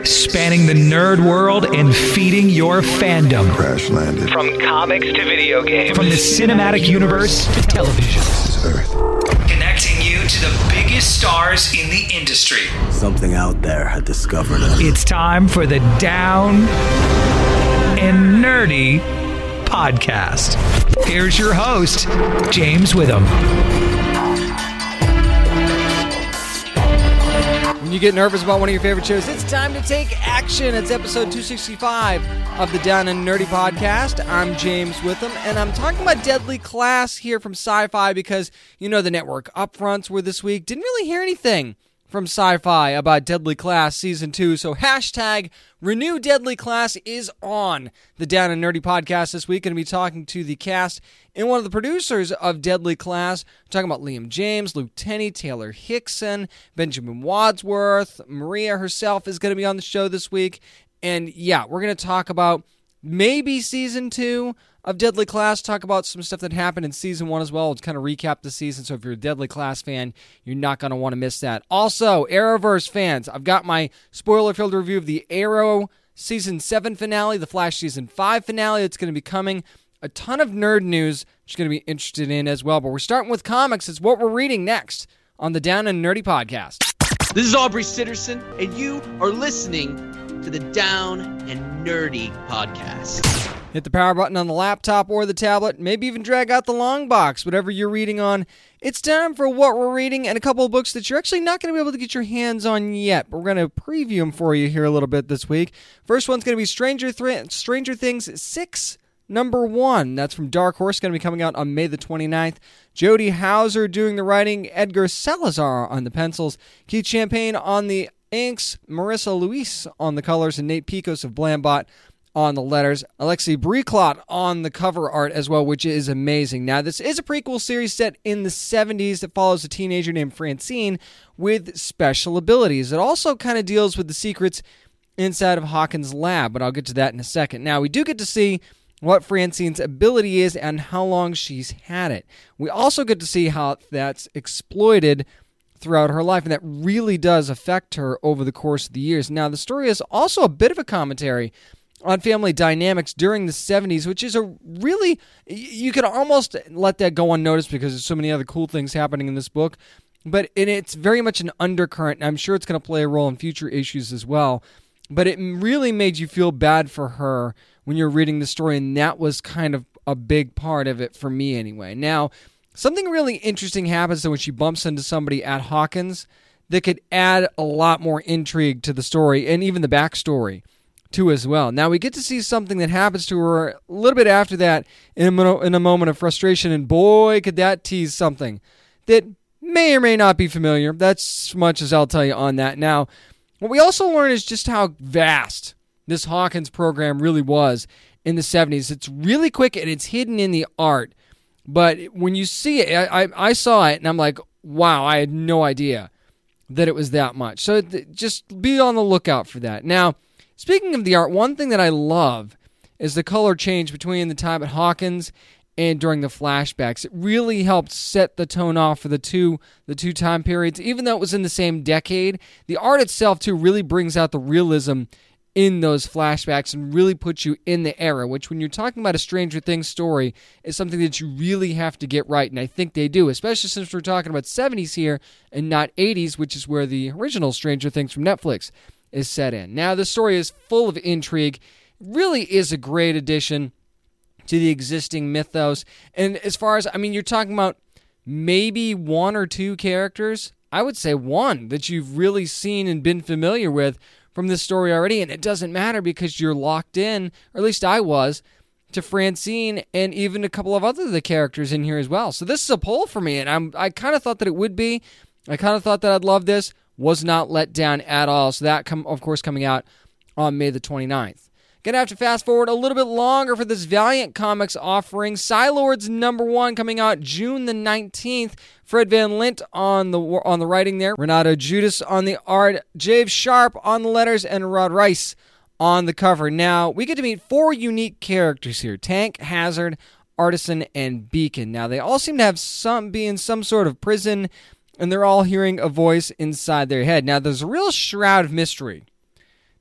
spanning the nerd world and feeding your fandom. Crash landed. From comics to video games. From the cinematic universe to television. This is Earth. Connecting you to the biggest stars in the industry. Something out there had discovered us. It's time for the Down and Nerdy podcast. Here's your host, James Witham. When you get nervous about one of your favorite shows, it's time to take action. It's episode 265 of the Down and Nerdy podcast. I'm James Witham, and I'm talking about Deadly Class here from Sci-Fi because, you know, the network upfronts were this week. Didn't really hear anything from Sci-Fi about Deadly Class Season 2, so hashtag Renew Deadly Class is on the Down and Nerdy podcast this week. Going to be talking to the cast and one of the producers of Deadly Class. We're talking about Liam James, Luke Tenney, Taylor Hickson, Benjamin Wadsworth. Maria herself is going to be on the show this week. And yeah, we're going to talk about maybe Season 2 of Deadly Class, talk about some stuff that happened in Season 1 as well. Let's kind of recap the season, so if you're a Deadly Class fan, you're not going to want to miss that. Also, Arrowverse fans, I've got my spoiler-filled review of the Arrow Season 7 finale, the Flash Season 5 finale. It's going to be coming. A ton of nerd news which you're going to be interested in as well. But we're starting with comics. It's what we're reading next on the Down and Nerdy podcast. This is Aubrey Sitterson, and you are listening to the Down and Nerdy podcast. Hit the power button on the laptop or the tablet, maybe even drag out the long box, whatever you're reading on. It's time for what we're reading and a couple of books that you're actually not going to be able to get your hands on yet, but we're going to preview them for you here a little bit this week. First one's going to be Stranger Things 6, number 1. That's from Dark Horse, going to be coming out on May the 29th. Jody Hauser doing the writing, Edgar Salazar on the pencils, Keith Champagne on the inks, Marissa Luis on the colors, and Nate Picos of Blambot on the letters. Alexei Briclot on the cover art as well, which is amazing. Now, this is a prequel series set in the 70s that follows a teenager named Francine with special abilities. It also kind of deals with the secrets inside of Hawkins' lab, but I'll get to that in a second. Now, we do get to see what Francine's ability is and how long she's had it. We also get to see how that's exploited throughout her life, and that really does affect her over the course of the years. Now, the story is also a bit of a commentary on family dynamics during the 70s, which is a really, you could almost let that go unnoticed because there's so many other cool things happening in this book, but it's very much an undercurrent, and I'm sure it's going to play a role in future issues as well, but it really made you feel bad for her when you're reading the story, and that was kind of a big part of it for me anyway. Now, something really interesting happens when she bumps into somebody at Hawkins that could add a lot more intrigue to the story, and even the backstory too as well. Now, we get to see something that happens to her a little bit after that in a moment of frustration, and boy, could that tease something that may or may not be familiar. That's as much as I'll tell you on that. Now, what we also learn is just how vast this Hawkins program really was in the 70s. It's really quick, and it's hidden in the art, but when you see it, I saw it, and I'm like, wow, I had no idea that it was that much. So just be on the lookout for that. Now, speaking of the art, one thing that I love is the color change between the time at Hawkins and during the flashbacks. It really helped set the tone off for the two time periods. Even though it was in the same decade, the art itself, too, really brings out the realism in those flashbacks and really puts you in the era, which when you're talking about a Stranger Things story is something that you really have to get right, and I think they do, especially since we're talking about 70s here and not 80s, which is where the original Stranger Things from Netflix is set in. Now, the story is full of intrigue. It really is a great addition to the existing mythos. And as far as, you're talking about maybe one or two characters. I would say one that you've really seen and been familiar with from this story already. And it doesn't matter because you're locked in, or at least I was, to Francine and even a couple of other the characters in here as well. So this is a pull for me, and I kind of thought that it would be. I kind of thought that I'd love this. Was not let down at all. So that, of course, coming out on May the 29th. Gonna have to fast forward a little bit longer for this Valiant Comics offering. Psylords number 1 coming out June the 19th. Fred Van Lint on the writing there. Renato Judas on the art. Jave Sharp on the letters, and Rod Rice on the cover. Now, we get to meet 4 unique characters here. Tank, Hazard, Artisan, and Beacon. Now, they all seem to have be in some sort of prison, and they're all hearing a voice inside their head. Now, there's a real shroud of mystery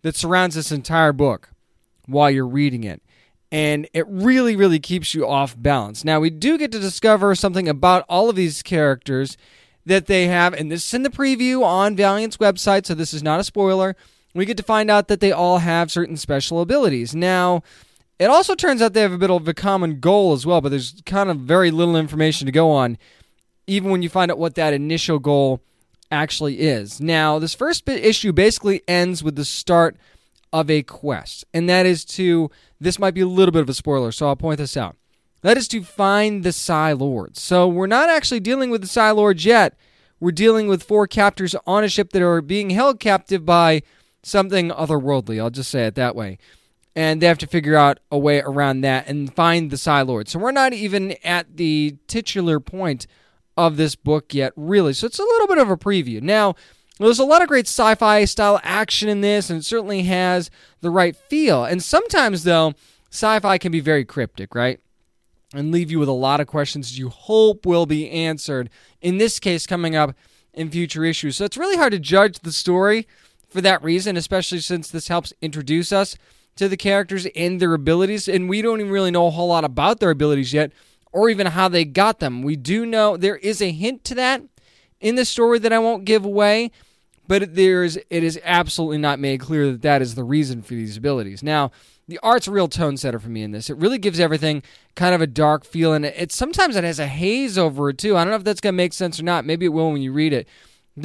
that surrounds this entire book while you're reading it. And it really, really keeps you off balance. Now, we do get to discover something about all of these characters that they have, and this is in the preview on Valiant's website, so this is not a spoiler. We get to find out that they all have certain special abilities. Now, it also turns out they have a bit of a common goal as well, but there's kind of very little information to go on, even when you find out what that initial goal actually is. Now, this first issue basically ends with the start of a quest, and that is to, this might be a little bit of a spoiler, so I'll point this out. That is to find the Psi Lords. So we're not actually dealing with the Psi Lords yet. We're dealing with 4 captors on a ship that are being held captive by something otherworldly. I'll just say it that way. And they have to figure out a way around that and find the Psi Lords. So we're not even at the titular point of this book yet, really. So it's a little bit of a preview. Now, there's a lot of great sci-fi style action in this, and it certainly has the right feel. And sometimes, though, sci-fi can be very cryptic, right? And leave you with a lot of questions you hope will be answered, in this case coming up in future issues. So it's really hard to judge the story for that reason, especially since this helps introduce us to the characters and their abilities, and we don't even really know a whole lot about their abilities yet, or even how they got them. We do know there is a hint to that in the story that I won't give away, but it is absolutely not made clear that that is the reason for these abilities. Now, the art's a real tone setter for me in this. It really gives everything kind of a dark feel, and sometimes it has a haze over it too. I don't know if that's going to make sense or not. Maybe it will when you read it.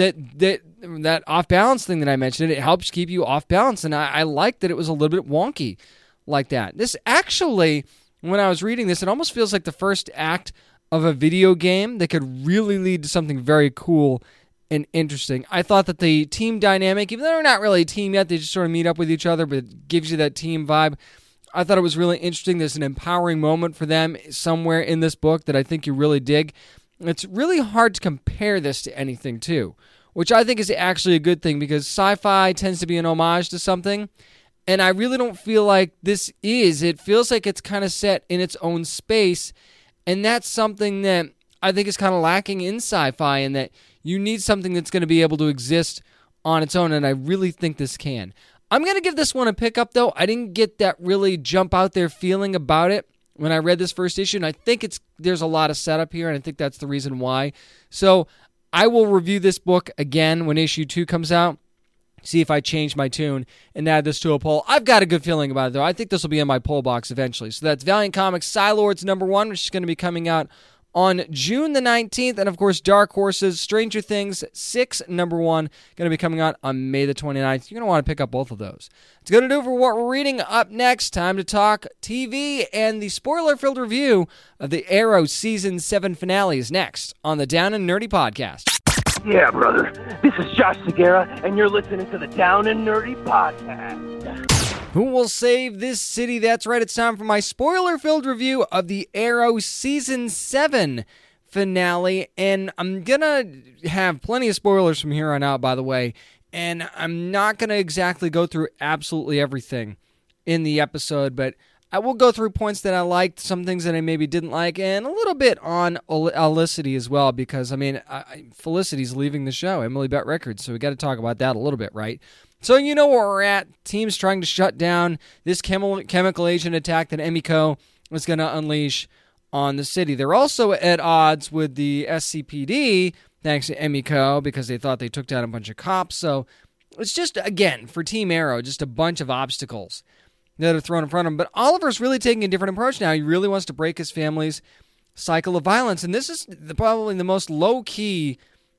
That off-balance thing that I mentioned, it helps keep you off-balance, and I like that it was a little bit wonky like that. This actually, when I was reading this, it almost feels like the first act of a video game that could really lead to something very cool and interesting. I thought that the team dynamic, even though they're not really a team yet, they just sort of meet up with each other, but it gives you that team vibe. I thought it was really interesting. There's an empowering moment for them somewhere in this book that I think you really dig. It's really hard to compare this to anything, too, which I think is actually a good thing, because sci-fi tends to be an homage to something, and I really don't feel like this is. It feels like it's kind of set in its own space, and that's something that I think is kind of lacking in sci-fi, in that you need something that's going to be able to exist on its own, and I really think this can. I'm going to give this one a pickup, though. I didn't get that really jump out there feeling about it when I read this first issue, and I think there's a lot of setup here, and I think that's the reason why. So I will review this book again when issue 2 comes out, see if I change my tune, and add this to a poll. I've got a good feeling about it, though. I think this will be in my poll box eventually. So that's Valiant Comics Psi Lords #1, which is going to be coming out on June the 19th, and of course Dark Horse's Stranger Things 6 #1, going to be coming out on May the 29th. You're going to want to pick up both of those. It's going to do for what we're reading. Up next, time to talk TV, and the spoiler-filled review of the Arrow Season 7 finale is next on the Down and Nerdy Podcast. Yeah, brother. This is Josh Segura, and you're listening to the Down and Nerdy Podcast. Who will save this city? That's right, it's time for my spoiler-filled review of the Arrow Season 7 finale, and I'm gonna have plenty of spoilers from here on out, by the way, and I'm not gonna exactly go through absolutely everything in the episode, but I will go through points that I liked, some things that I maybe didn't like, and a little bit on Felicity as well, because, I mean, Felicity's leaving the show, Emily Bett Records, so we got to talk about that a little bit, right? So you know where we're at. Team's trying to shut down this chemical agent attack that Emiko is going to unleash on the city. They're also at odds with the SCPD, thanks to Emiko, because they thought they took down a bunch of cops. So it's just, again, for Team Arrow, just a bunch of obstacles that are thrown in front of him. But Oliver's really taking a different approach now. He really wants to break his family's cycle of violence. And this is probably the most low-key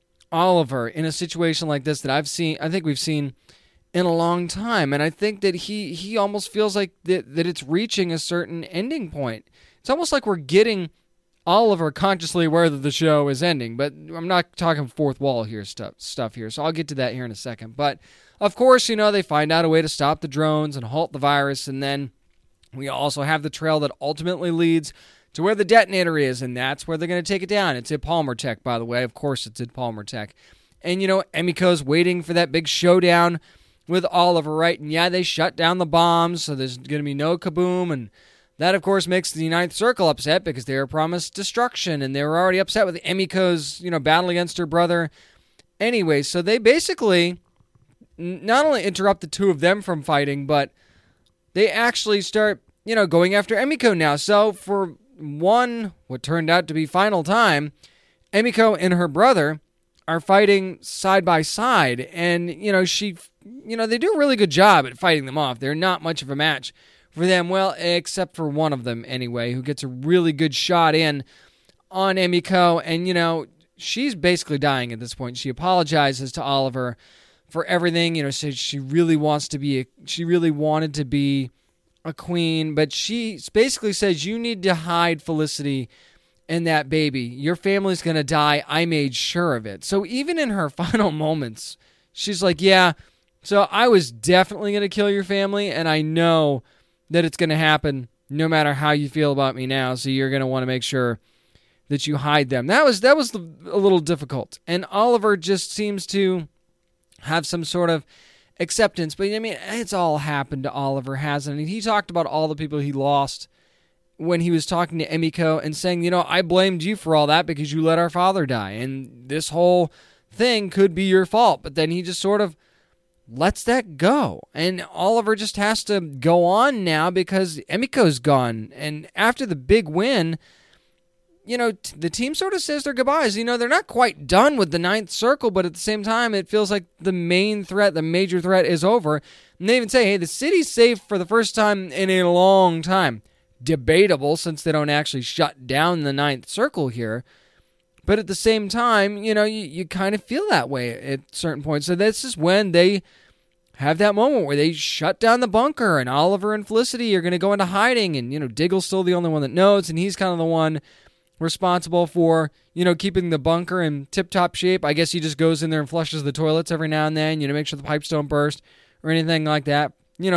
Oliver in a situation like this that I think we've seen in a long time. And I think that he almost feels like that it's reaching a certain ending point. It's almost like we're getting Oliver consciously aware that the show is ending. But I'm not talking fourth wall here stuff here, so I'll get to that here in a second. But of course, you know, they find out a way to stop the drones and halt the virus, and then we also have the trail that ultimately leads to where the detonator is, and that's where they're going to take it down. It's at Palmer Tech, by the way. Of course it's at Palmer Tech. And, you know, Emiko's waiting for that big showdown with Oliver, right? And yeah, they shut down the bombs, so there's going to be no kaboom, and that, of course, makes the Ninth Circle upset because they were promised destruction, and they were already upset with Emiko's, battle against her brother. Anyway, so they basically not only interrupt the two of them from fighting, but they actually start, going after Emiko now. So for what turned out to be final time, Emiko and her brother are fighting side by side, and they do a really good job at fighting them off. They're not much of a match for them, well, except for one of them anyway, who gets a really good shot in on Emiko, and she's basically dying at this point. She apologizes to Oliver for everything, says she really wanted to be a queen, but she basically says, you need to hide Felicity and that baby. Your family's going to die. I made sure of it. So even in her final moments, she's like, yeah, so I was definitely going to kill your family, and I know that it's going to happen no matter how you feel about me now, so you're going to want to make sure that you hide them. That was a little difficult. And Oliver just seems to have some sort of acceptance. But, it's all happened to Oliver, hasn't it? He talked about all the people he lost when he was talking to Emiko and saying, I blamed you for all that because you let our father die. And this whole thing could be your fault. But then he just sort of lets that go. And Oliver just has to go on now because Emiko's gone. And after the big win, the team sort of says their goodbyes. They're not quite done with the ninth circle, but at the same time, it feels like the major threat is over. And they even say, hey, the city's safe for the first time in a long time. Debatable, since they don't actually shut down the ninth circle here. But at the same time, you kind of feel that way at certain points. So this is when they have that moment where they shut down the bunker, and Oliver and Felicity are going to go into hiding, and, Diggle's still the only one that knows, and he's kind of the one responsible for, keeping the bunker in tip-top shape. I guess he just goes in there and flushes the toilets every now and then, make sure the pipes don't burst or anything like that.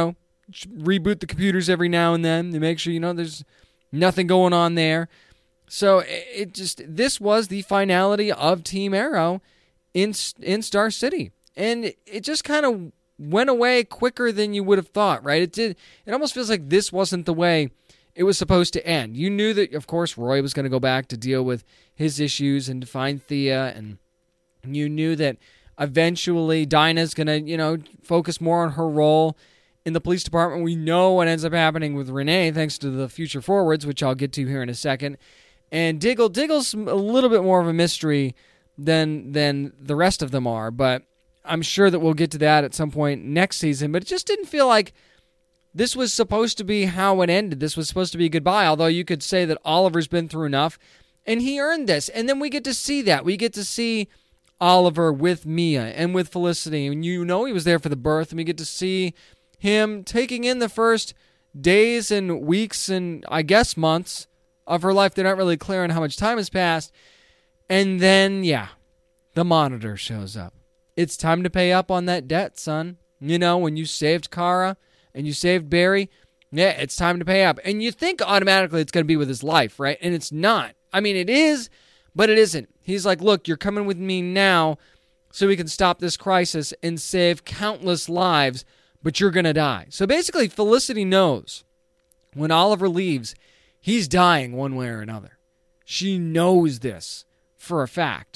Reboot the computers every now and then to make sure, there's nothing going on there. So this was the finality of Team Arrow in Star City. And it just kind of went away quicker than you would have thought, right? It almost feels like this wasn't the way it was supposed to end. You knew that, of course, Roy was going to go back to deal with his issues and to find Thea, and you knew that eventually Dinah's going to, focus more on her role in the police department. We know what ends up happening with Renee, thanks to the future forwards, which I'll get to here in a second. And Diggle's a little bit more of a mystery than the rest of them are, but I'm sure that we'll get to that at some point next season. But it just didn't feel like this was supposed to be how it ended. This was supposed to be goodbye, although you could say that Oliver's been through enough, and he earned this. And then we get to see that. We get to see Oliver with Mia and with Felicity, and he was there for the birth, and we get to see him taking in the first days and weeks and, I guess, months of her life. They're not really clear on how much time has passed. And then, the Monitor shows up. It's time to pay up on that debt, son. When you saved Kara and you saved Barry, it's time to pay up. And you think automatically it's going to be with his life, right? And it's not. I mean, it is, but it isn't. He's like, look, you're coming with me now so we can stop this crisis and save countless lives, but you're going to die. So basically, Felicity knows when Oliver leaves, he's dying one way or another. She knows this for a fact.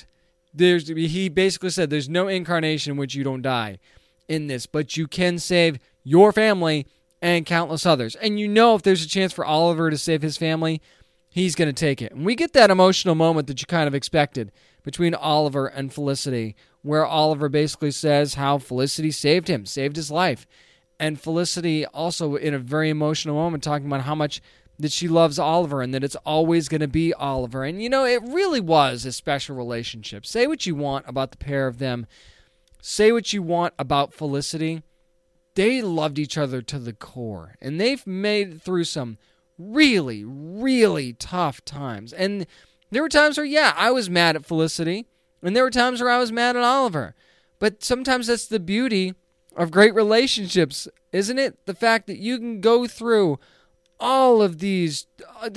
He basically said there's no incarnation in which you don't die in this, but you can save your family and countless others. And if there's a chance for Oliver to save his family, he's going to take it. And we get that emotional moment that you kind of expected between Oliver and Felicity, where Oliver basically says how Felicity saved him, saved his life. And Felicity also in a very emotional moment talking about how much that she loves Oliver and that it's always going to be Oliver. And, it really was a special relationship. Say what you want about the pair of them. Say what you want about Felicity. They loved each other to the core. And they've made it through some really, really tough times. And there were times where, I was mad at Felicity. And there were times where I was mad at Oliver. But sometimes that's the beauty of great relationships, isn't it? The fact that you can go through all of this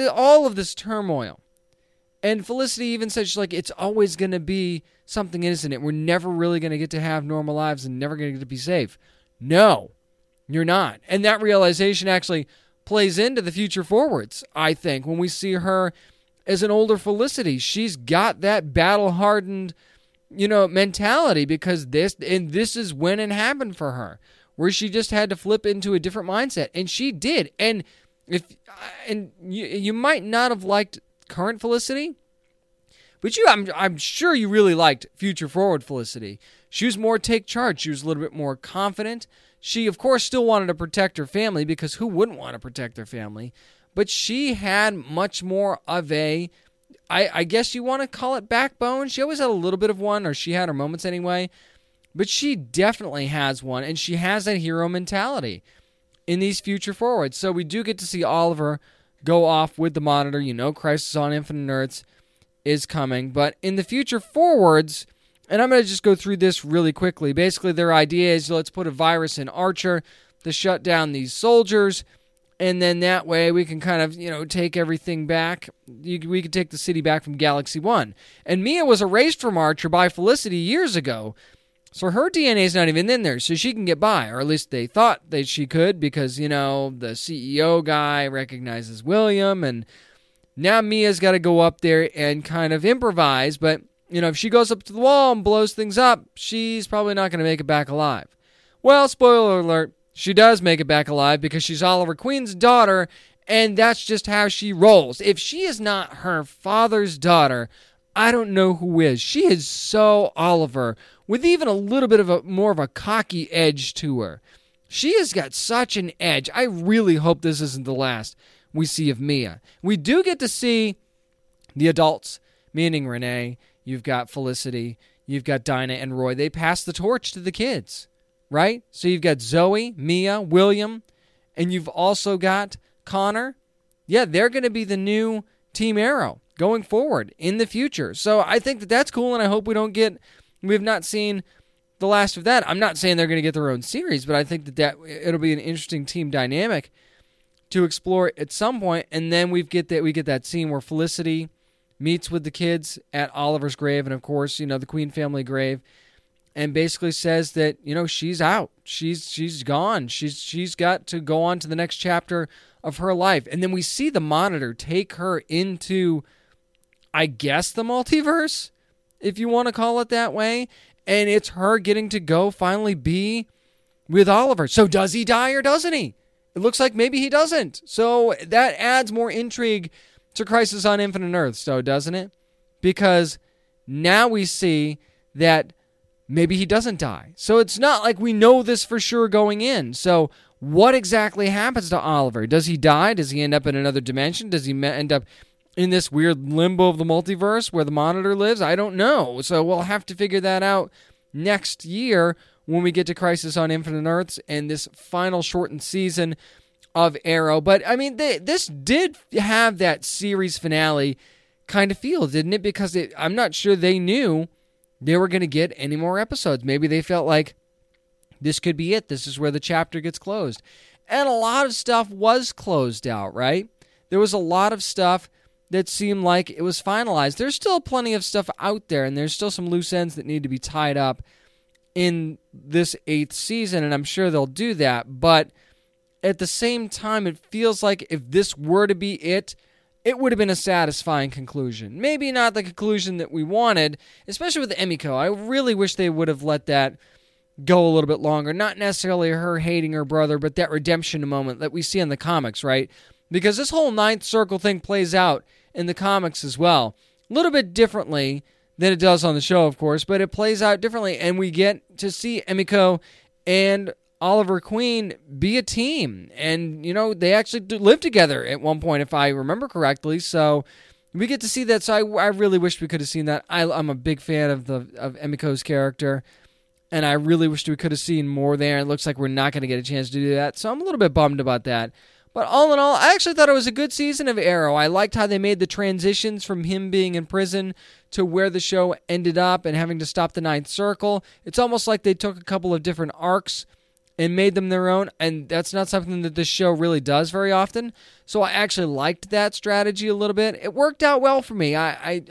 turmoil. And Felicity even said, she's like, it's always going to be something, isn't it? We're never really going to get to have normal lives and never going to get to be safe. No, you're not. And that realization actually plays into the future forwards, I think, when we see her as an older Felicity. She's got that battle-hardened mentality, because this is when it happened for her, where she just had to flip into a different mindset, and she did. And you might not have liked current Felicity, but I'm sure you really liked future forward Felicity. She was more take charge. She was a little bit more confident. She, of course, still wanted to protect her family, because who wouldn't want to protect their family? But she had much more of I guess you want to call it backbone. She always had a little bit of one, or she had her moments anyway. But she definitely has one, and she has that hero mentality in these future forwards. So we do get to see Oliver go off with the Monitor. Crisis on Infinite Earths is coming. But in the future forwards, and I'm going to just go through this really quickly. Basically, their idea is, let's put a virus in Archer to shut down these soldiers, and then that way we can kind of, take everything back. We could take the city back from Galaxy 1. And Mia was erased from Archer by Felicity years ago, so her DNA is not even in there, so she can get by, or at least they thought that she could, because, the CEO guy recognizes William, and now Mia's got to go up there and kind of improvise, but, if she goes up to the wall and blows things up, she's probably not going to make it back alive. Well, spoiler alert, she does make it back alive, because she's Oliver Queen's daughter, and that's just how she rolls. If she is not her father's daughter, I don't know who is. She is so Oliver, with even a little bit of more of a cocky edge to her. She has got such an edge. I really hope this isn't the last we see of Mia. We do get to see the adults, meaning Renee. You've got Felicity. You've got Dinah and Roy. They pass the torch to the kids, right? So you've got Zoe, Mia, William, and you've also got Connor. Yeah, they're going to be the new Team Arrow going forward in the future. So I think that that's cool, and I hope we've not seen the last of that. I'm not saying they're going to get their own series, but I think that it'll be an interesting team dynamic to explore at some point. And then we get that scene where Felicity meets with the kids at Oliver's grave, and of course, the Queen family grave, and basically says that, she's out. She's gone. She's got to go on to the next chapter of her life. And then we see the Monitor take her into, I guess, the multiverse, if you want to call it that way. And it's her getting to go finally be with Oliver. So does he die or doesn't he? It looks like maybe he doesn't. So that adds more intrigue to Crisis on Infinite Earths, though, doesn't it? Because now we see that maybe he doesn't die. So it's not like we know this for sure going in. So what exactly happens to Oliver? Does he die? Does he end up in another dimension? Does he end up in this weird limbo of the multiverse where the Monitor lives? I don't know. So we'll have to figure that out next year when we get to Crisis on Infinite Earths and this final shortened season of Arrow. But, I mean, this did have that series finale kind of feel, didn't it? Because I'm not sure they knew they were going to get any more episodes. Maybe they felt like this could be it. This is where the chapter gets closed. And a lot of stuff was closed out, right? There was a lot of stuff that seemed like it was finalized. There's still plenty of stuff out there, and there's still some loose ends that need to be tied up in this 8th season, and I'm sure they'll do that. But at the same time, it feels like if this were to be it would have been a satisfying conclusion. Maybe not the conclusion that we wanted, especially with Emiko. I really wish they would have let that go a little bit longer. Not necessarily her hating her brother, but that redemption moment that we see in the comics, right? Because this whole Ninth Circle thing plays out in the comics as well. A little bit differently than it does on the show, of course, but it plays out differently, and we get to see Emiko and Oliver Queen be a team. And, they actually live together at one point, if I remember correctly. So we get to see that. So I really wish we could have seen that. I'm a big fan of Emiko's character, and I really wish we could have seen more there. It looks like we're not going to get a chance to do that. So I'm a little bit bummed about that. But all in all, I actually thought it was a good season of Arrow. I liked how they made the transitions from him being in prison to where the show ended up and having to stop the Ninth Circle. It's almost like they took a couple of different arcs and made them their own, and that's not something that this show really does very often. So I actually liked that strategy a little bit. It worked out well for me. I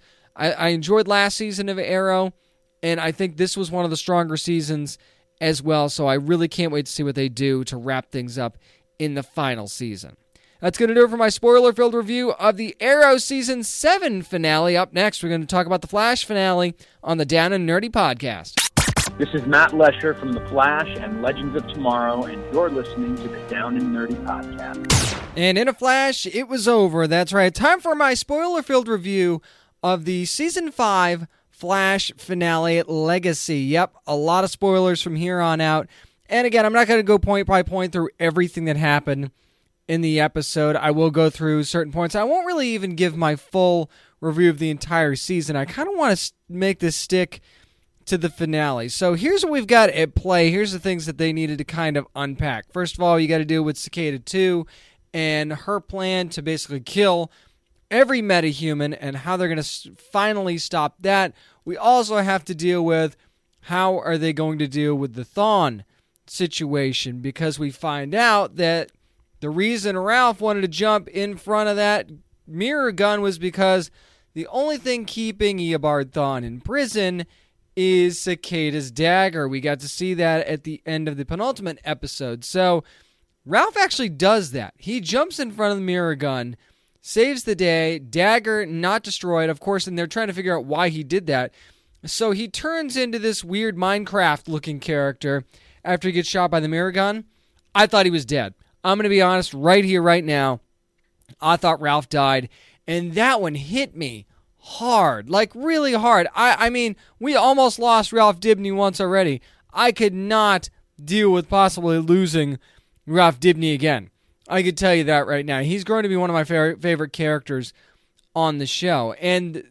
enjoyed last season of Arrow, and I think this was one of the stronger seasons as well. So I really can't wait to see what they do to wrap things up in the final season. That's going to do it for my spoiler-filled review of the Arrow Season 7 finale. Up next, we're going to talk about the Flash finale on the Down and Nerdy podcast. This is Matt Lesher from The Flash and Legends of Tomorrow, and you're listening to the Down and Nerdy podcast. And in a flash, it was over. That's right. Time for my spoiler-filled review of the Season 5 Flash finale Legacy. Yep, a lot of spoilers from here on out. And again, I'm not going to go point by point through everything that happened in the episode. I will go through certain points. I won't really even give my full review of the entire season. I kind of want to make this stick to the finale. So here's what we've got at play. Here's the things that they needed to kind of unpack. First of all, you got to deal with Cicada 2 and her plan to basically kill every metahuman and how they're going to finally stop that. We also have to deal with how are they going to deal with the Thawne situation, because we find out that the reason Ralph wanted to jump in front of that mirror gun was because the only thing keeping Eobard Thawne in prison is Cicada's dagger. We got to see that at the end of the penultimate episode. So Ralph actually does that. He jumps in front of the mirror gun, saves the day, dagger not destroyed, of course, and they're trying to figure out why he did that. So he turns into this weird Minecraft-looking character after he gets shot by the mirror gun. I thought he was dead. I'm going to be honest right here, right now. I thought Ralph died, and that one hit me hard, like really hard. I mean, we almost lost Ralph Dibny once already. I could not deal with possibly losing Ralph Dibny again. I could tell you that right now. He's going to be one of my favorite characters on the show. And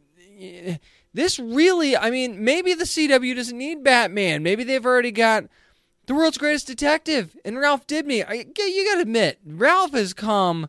this really, I mean, maybe the CW doesn't need Batman. Maybe they've already got the world's greatest detective in Ralph Dibny. You got to admit, Ralph has come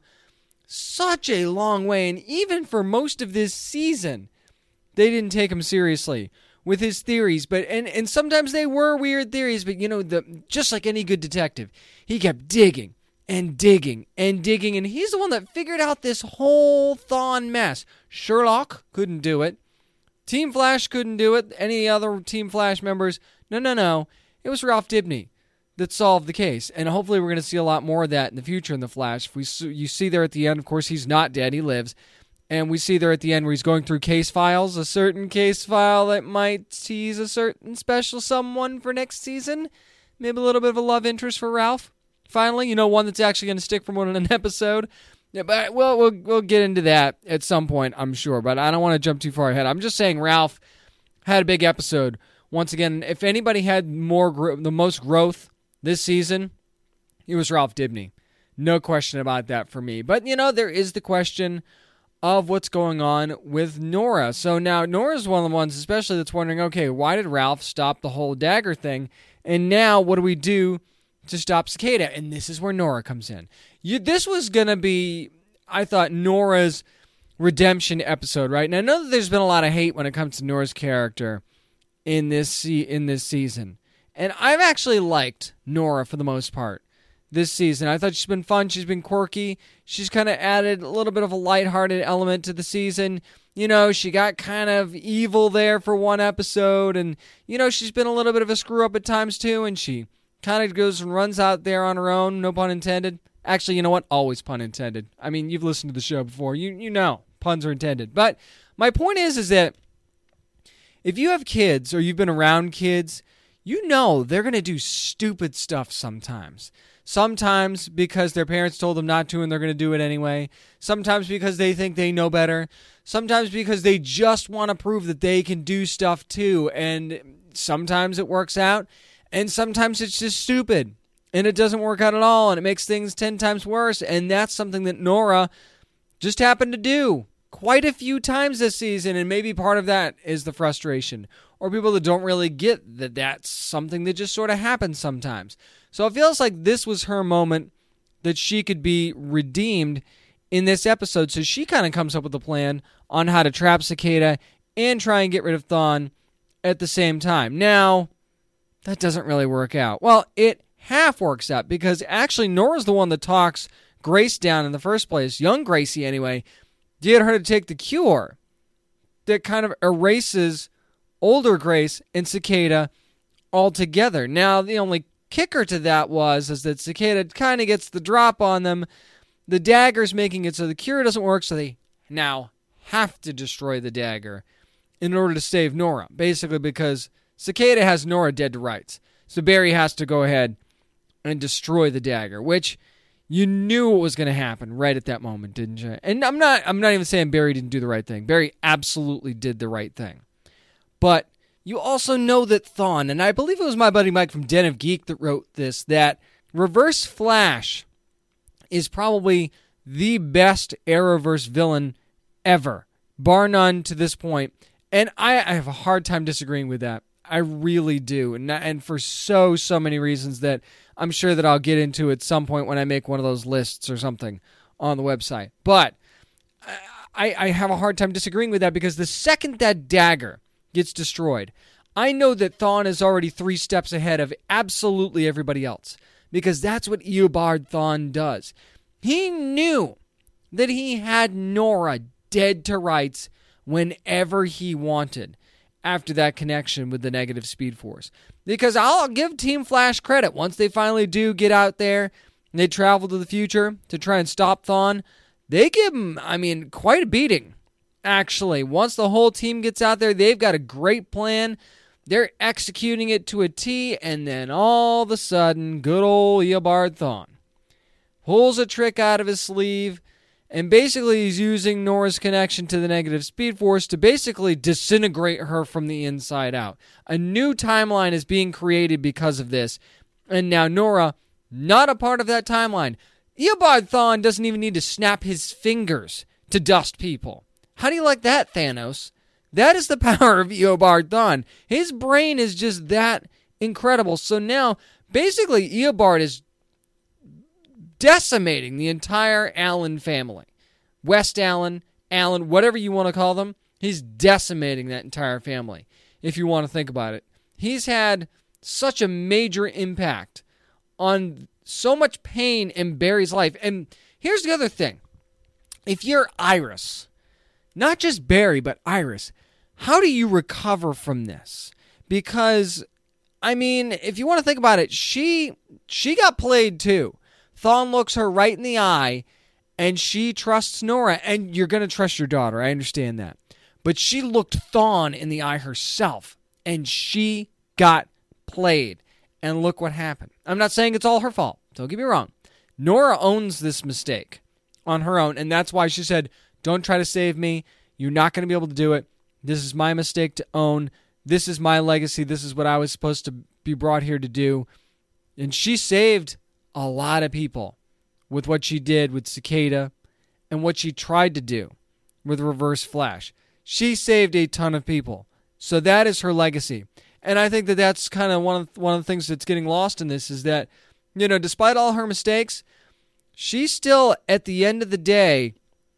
such a long way. And even for most of this season, they didn't take him seriously with his theories. But and sometimes they were weird theories. But, you know, just like any good detective, he kept digging and digging and digging. And he's the one that figured out this whole Thawne mess. Sherlock couldn't do it. Team Flash couldn't do it. Any other Team Flash members? No. It was Ralph Dibny that solved the case. And hopefully we're going to see a lot more of that in the future in The Flash. You see there at the end, of course, he's not dead. He lives. And we see there at the end where he's going through case files, a certain case file that might tease a certain special someone for next season. Maybe a little bit of a love interest for Ralph. Finally, you know, one that's actually going to stick for more than an episode. Yeah, but we'll get into that at some point, I'm sure. But I don't want to jump too far ahead. I'm just saying Ralph had a big episode. Once again, if anybody had the most growth this season, it was Ralph Dibny. No question about that for me. But, you know, there is the question of what's going on with Nora. So now Nora's one of the ones especially that's wondering, okay, why did Ralph stop the whole dagger thing? And now what do we do to stop Cicada? And this is where Nora comes in. This was going to be, I thought, Nora's redemption episode, right? And I know that there's been a lot of hate when it comes to Nora's character in this season. And I've actually liked Nora for the most part this season. I thought she's been fun. She's been quirky. She's kind of added a little bit of a lighthearted element to the season. You know, she got kind of evil there for one episode. And, you know, she's been a little bit of a screw-up at times, too. And she kind of goes and runs out there on her own. No pun intended. Actually, you know what? Always pun intended. I mean, you've listened to the show before. You know, puns are intended. But my point is that if you have kids or you've been around kids, you know they're going to do stupid stuff sometimes. Sometimes because their parents told them not to and they're going to do it anyway. Sometimes because they think they know better. Sometimes because they just want to prove that they can do stuff too. And sometimes it works out. And sometimes it's just stupid. And it doesn't work out at all. And it makes things 10 times worse. And that's something that Nora just happened to do quite a few times this season. And maybe part of that is the frustration. Or people that don't really get that that's something that just sort of happens sometimes. So it feels like this was her moment that she could be redeemed in this episode. So she kind of comes up with a plan on how to trap Cicada and try and get rid of Thawne at the same time. Now, that doesn't really work out. Well, it half works out because actually Nora's the one that talks Grace down in the first place. Young Gracie, anyway, to get her to take the cure that kind of erases older Grace and Cicada altogether. Now, the only kicker to that is that Cicada kind of gets the drop on them the dagger's making it so the cure doesn't work, so they now have to destroy the dagger in order to save Nora. Basically because Cicada has Nora dead to rights. So Barry has to go ahead and destroy the dagger, which you knew what was going to happen right at that moment, didn't you? And I'm not even saying Barry didn't do the right thing. Barry absolutely did the right thing. But you also know that Thawne, and I believe it was my buddy Mike from Den of Geek that wrote this, that Reverse Flash is probably the best Arrowverse villain ever, bar none to this point. And I have a hard time disagreeing with that. I really do. And for so many reasons that I'm sure that I'll get into at some point when I make one of those lists or something on the website. But I have a hard time disagreeing with that because the second that dagger gets destroyed, I know that Thawne is already 3 steps ahead of absolutely everybody else because that's what Eobard Thawne does. He knew that he had Nora dead to rights whenever he wanted after that connection with the negative Speed Force. Because I'll give Team Flash credit. Once they finally do get out there and they travel to the future to try and stop Thawne, they give him, quite a beating. Actually, once the whole team gets out there, they've got a great plan. They're executing it to a T, and then all of a sudden, good old Eobard Thawne pulls a trick out of his sleeve, and basically he's using Nora's connection to the negative Speed Force to basically disintegrate her from the inside out. A new timeline is being created because of this, and now Nora, not a part of that timeline. Eobard Thawne doesn't even need to snap his fingers to dust people. How do you like that, Thanos? That is the power of Eobard Thawne. His brain is just that incredible. So now, basically, Eobard is decimating the entire Allen family. West Allen, Allen, whatever you want to call them, he's decimating that entire family, if you want to think about it. He's had such a major impact on so much in Barry's life. And here's the other thing. If you're Iris, not just Barry, but Iris, how do you recover from this? Because, if you want to think about it, she got played too. Thawne looks her right in the eye, and she trusts Nora, and you're going to trust your daughter. I understand that. But she looked Thawne in the eye herself, and she got played. And look what happened. I'm not saying it's all her fault. Don't get me wrong. Nora owns this mistake on her own, and that's why she said, don't try to save me. You're not going to be able to do it. This is my mistake to own. This is my legacy. This is what I was supposed to be brought here to do. And she saved a lot of people with what she did with Cicada and what she tried to do with Reverse Flash. She saved a ton of people. So that is her legacy. And I think that that's kind of one of the things that's getting lost in this is that, despite all her mistakes, she still, at the end of the day,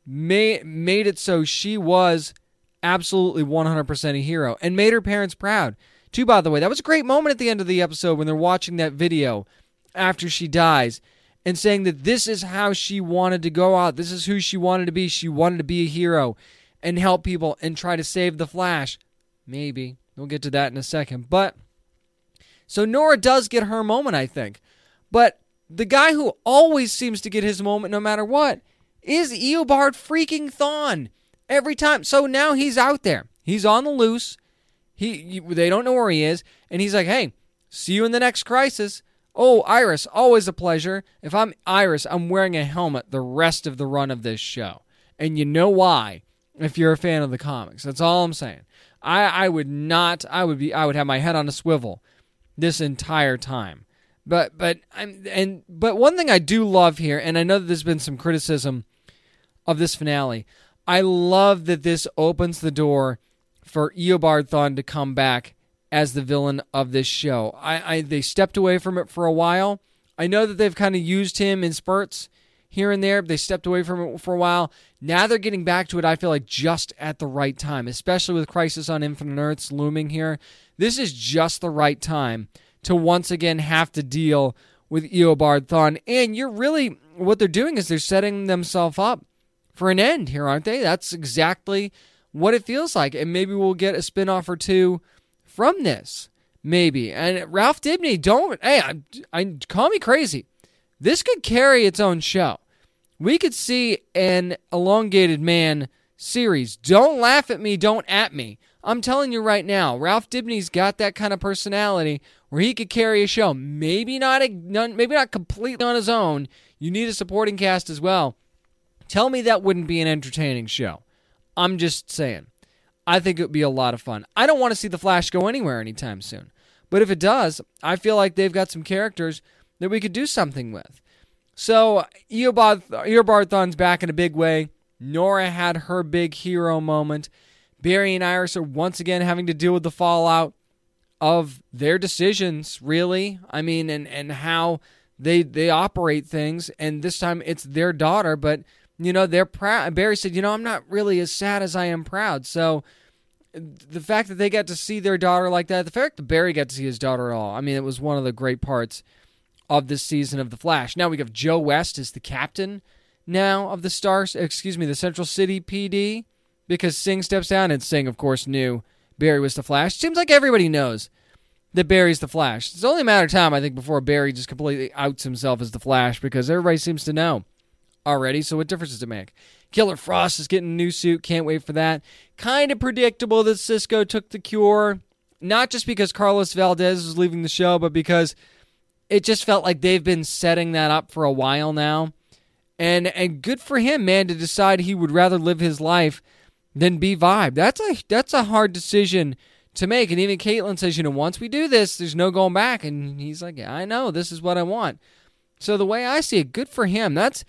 made it so she was absolutely 100% a hero and made her parents proud. Too, by the way, that was a great moment at the end of the episode when they're watching that video after she dies and saying that this is how she wanted to go out. This is who she wanted to be. She wanted to be a hero and help people and try to save the Flash. Maybe. We'll get to that in a second. But, so Nora does get her moment, I think. But the guy who always seems to get his moment no matter what is Eobard freaking Thawne. Every time. So now he's out there. He's on the loose. They don't know where he is. And he's like, hey, see you in the next crisis. Oh, Iris, always a pleasure. If I'm Iris, I'm wearing a helmet the rest of the run of this show. And you know why, if you're a fan of the comics. That's all I'm saying. I would have my head on a swivel this entire time. But one thing I do love here, and I know that there's been some criticism of this finale, I love that this opens the door for Eobard Thawne to come back as the villain of this show. They stepped away from it for a while. I know that they've kind of used him in spurts here and there. They stepped away from it for a while. Now they're getting back to it, I feel like, just at the right time, especially with Crisis on Infinite Earths looming here. This is just the right time to once again have to deal with Eobard Thawne. And what they're doing is they're setting themselves up for an end here, aren't they? That's exactly what it feels like. And maybe we'll get a spinoff or two from this. Maybe. And Ralph Dibny, call me crazy. This could carry its own show we could see an Elongated Man series. Don't laugh at me, don't at me. I'm telling you right now, Ralph Dibny's got that kind of personality where he could carry a show. Maybe not completely on his own. You need a supporting cast as well. Tell me that wouldn't be an entertaining show. I'm just saying. I think it would be a lot of fun. I don't want to see The Flash go anywhere anytime soon. But if it does, I feel like they've got some characters that we could do something with. So, Eobard back in a big way. Nora had her big hero moment. Barry and Iris are once again having to deal with the fallout of their decisions, really. I mean, and how they operate things. And this time it's their daughter, but, they're proud. Barry said, I'm not really as sad as I am proud. So the fact that they got to see their daughter like that, the fact that Barry got to see his daughter at all, I mean, it was one of the great parts of this season of The Flash. Now we have Joe West as the captain now of the Central City PD, because Singh steps down, and Singh, of course, knew Barry was the Flash. Seems like everybody knows that Barry's the Flash. It's only a matter of time, I think, before Barry just completely outs himself as the Flash, because everybody seems to know already, so what difference does it make? Killer Frost is getting a new suit. Can't wait for that. Kind of predictable that Cisco took the cure, not just because Carlos Valdez was leaving the show, but because it just felt like they've been setting that up for a while now. And good for him, man, to decide he would rather live his life than be Vibe. That's a hard decision to make. And even Caitlin says, once we do this, there's no going back. And he's like, yeah, I know, this is what I want. So the way I see it, good for him. That's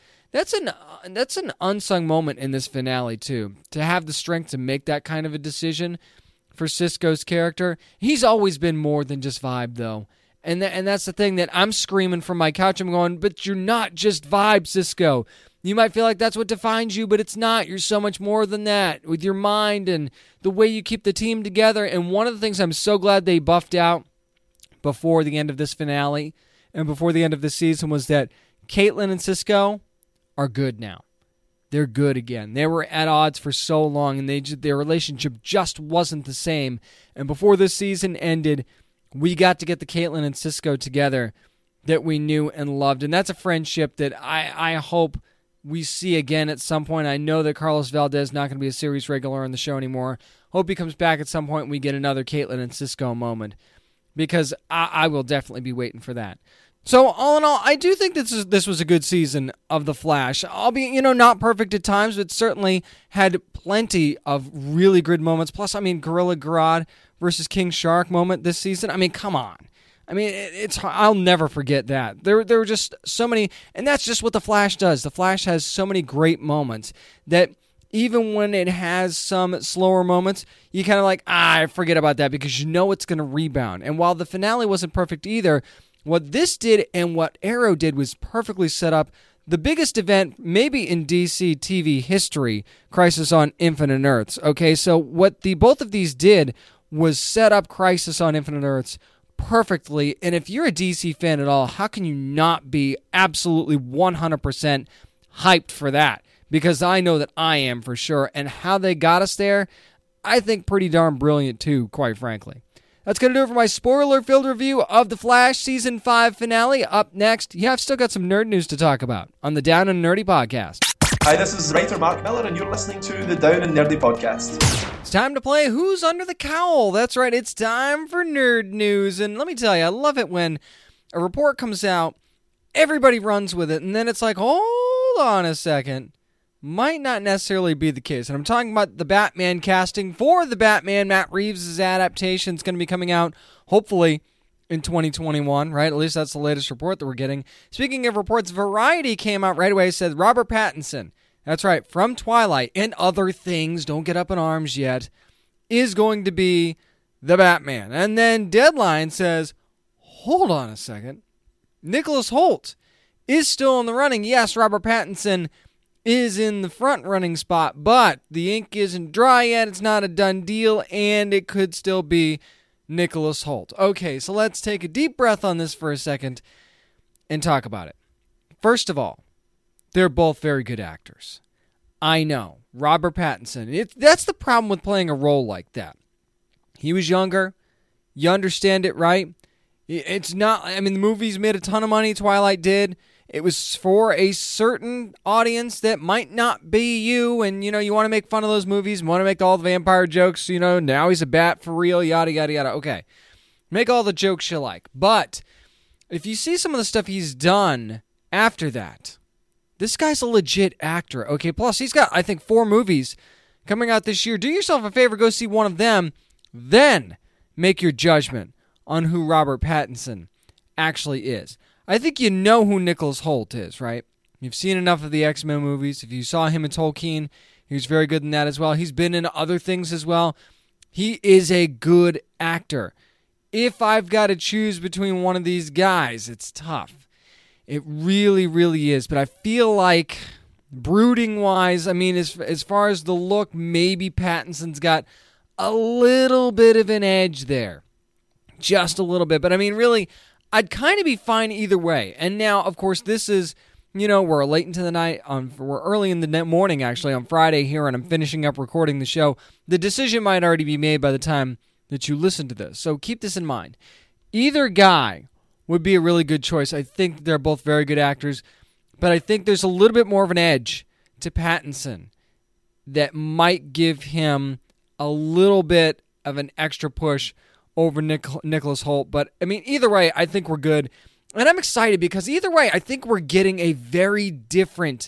an unsung moment in this finale, too. To have the strength to make that kind of a decision for Cisco's character. He's always been more than just Vibe, though. And that's the thing that I'm screaming from my couch. I'm going, but you're not just Vibe, Cisco. You might feel like that's what defines you, but it's not. You're so much more than that with your mind and the way you keep the team together. And one of the things I'm so glad they buffed out before the end of this finale and before the end of this season was that Caitlin and Cisco are good now. They're good again. They were at odds for so long, and their relationship just wasn't the same. And before this season ended, we got to get the Caitlin and Cisco together that we knew and loved. And that's a friendship that I hope we see again at some point. I know that Carlos Valdez is not going to be a series regular on the show anymore. Hope he comes back at some point and we get another Caitlin and Cisco moment, because I will definitely be waiting for that. So all in all, I do think this was a good season of The Flash. I'll be, not perfect at times, but certainly had plenty of really good moments. Plus, Gorilla Grodd versus King Shark moment this season. Come on. I'll never forget that. There were just so many, and that's just what The Flash does. The Flash has so many great moments that even when it has some slower moments, you kind of like, I forget about that, because it's going to rebound. And while the finale wasn't perfect either, what this did and what Arrow did was perfectly set up the biggest event maybe in DC TV history, Crisis on Infinite Earths. Okay, so what both of these did was set up Crisis on Infinite Earths perfectly. And if you're a DC fan at all, how can you not be absolutely 100% hyped for that? Because I know that I am for sure. And how they got us there, I think pretty darn brilliant too, quite frankly. That's going to do it for my spoiler-filled review of The Flash Season 5 finale. Up next, I've still got some nerd news to talk about on the Down and Nerdy Podcast. Hi, this is writer Mark Miller, and you're listening to the Down and Nerdy Podcast. It's time to play Who's Under the Cowl. That's right, it's time for nerd news. And let me tell you, I love it when a report comes out, everybody runs with it, and then it's like, hold on a second. Might not necessarily be the case. And I'm talking about the Batman casting for the Batman. Matt Reeves' adaptation is going to be coming out, hopefully, in 2021, right? At least that's the latest report that we're getting. Speaking of reports, Variety came out right away, said Robert Pattinson, that's right, from Twilight and other things, don't get up in arms yet, is going to be the Batman. And then Deadline says, hold on a second, Nicholas Hoult is still in the running. Yes, Robert Pattinson is in the front running spot, but the ink isn't dry yet, it's not a done deal, and it could still be Nicholas Hoult. Okay, so let's take a deep breath on this for a second and talk about it. First of all, they're both very good actors. I know, Robert Pattinson, that's the problem with playing a role like that. He was younger, you understand it, right? It's not, the movies made a ton of money, Twilight did. It was for a certain audience that might not be you, and, you want to make fun of those movies, want to make all the vampire jokes, now he's a bat for real, yada, yada, yada. Okay, make all the jokes you like. But if you see some of the stuff he's done after that, this guy's a legit actor. Okay, plus he's got, I think, 4 movies coming out this year. Do yourself a favor, go see one of them, then make your judgment on who Robert Pattinson actually is. I think you know who Nicholas Hoult is, right? You've seen enough of the X-Men movies. If you saw him in Tolkien, he was very good in that as well. He's been in other things as well. He is a good actor. If I've got to choose between one of these guys, it's tough. It really, really is. But I feel like, brooding-wise, as far as the look, maybe Pattinson's got a little bit of an edge there. Just a little bit. But really, I'd kind of be fine either way. And now, of course, this is, we're late into the night, we're early in the morning, actually, on Friday here, and I'm finishing up recording the show. The decision might already be made by the time that you listen to this. So keep this in mind. Either guy would be a really good choice. I think they're both very good actors, but I think there's a little bit more of an edge to Pattinson that might give him a little bit of an extra push over Nicholas Hoult. But, either way, I think we're good. And I'm excited because either way, I think we're getting a very different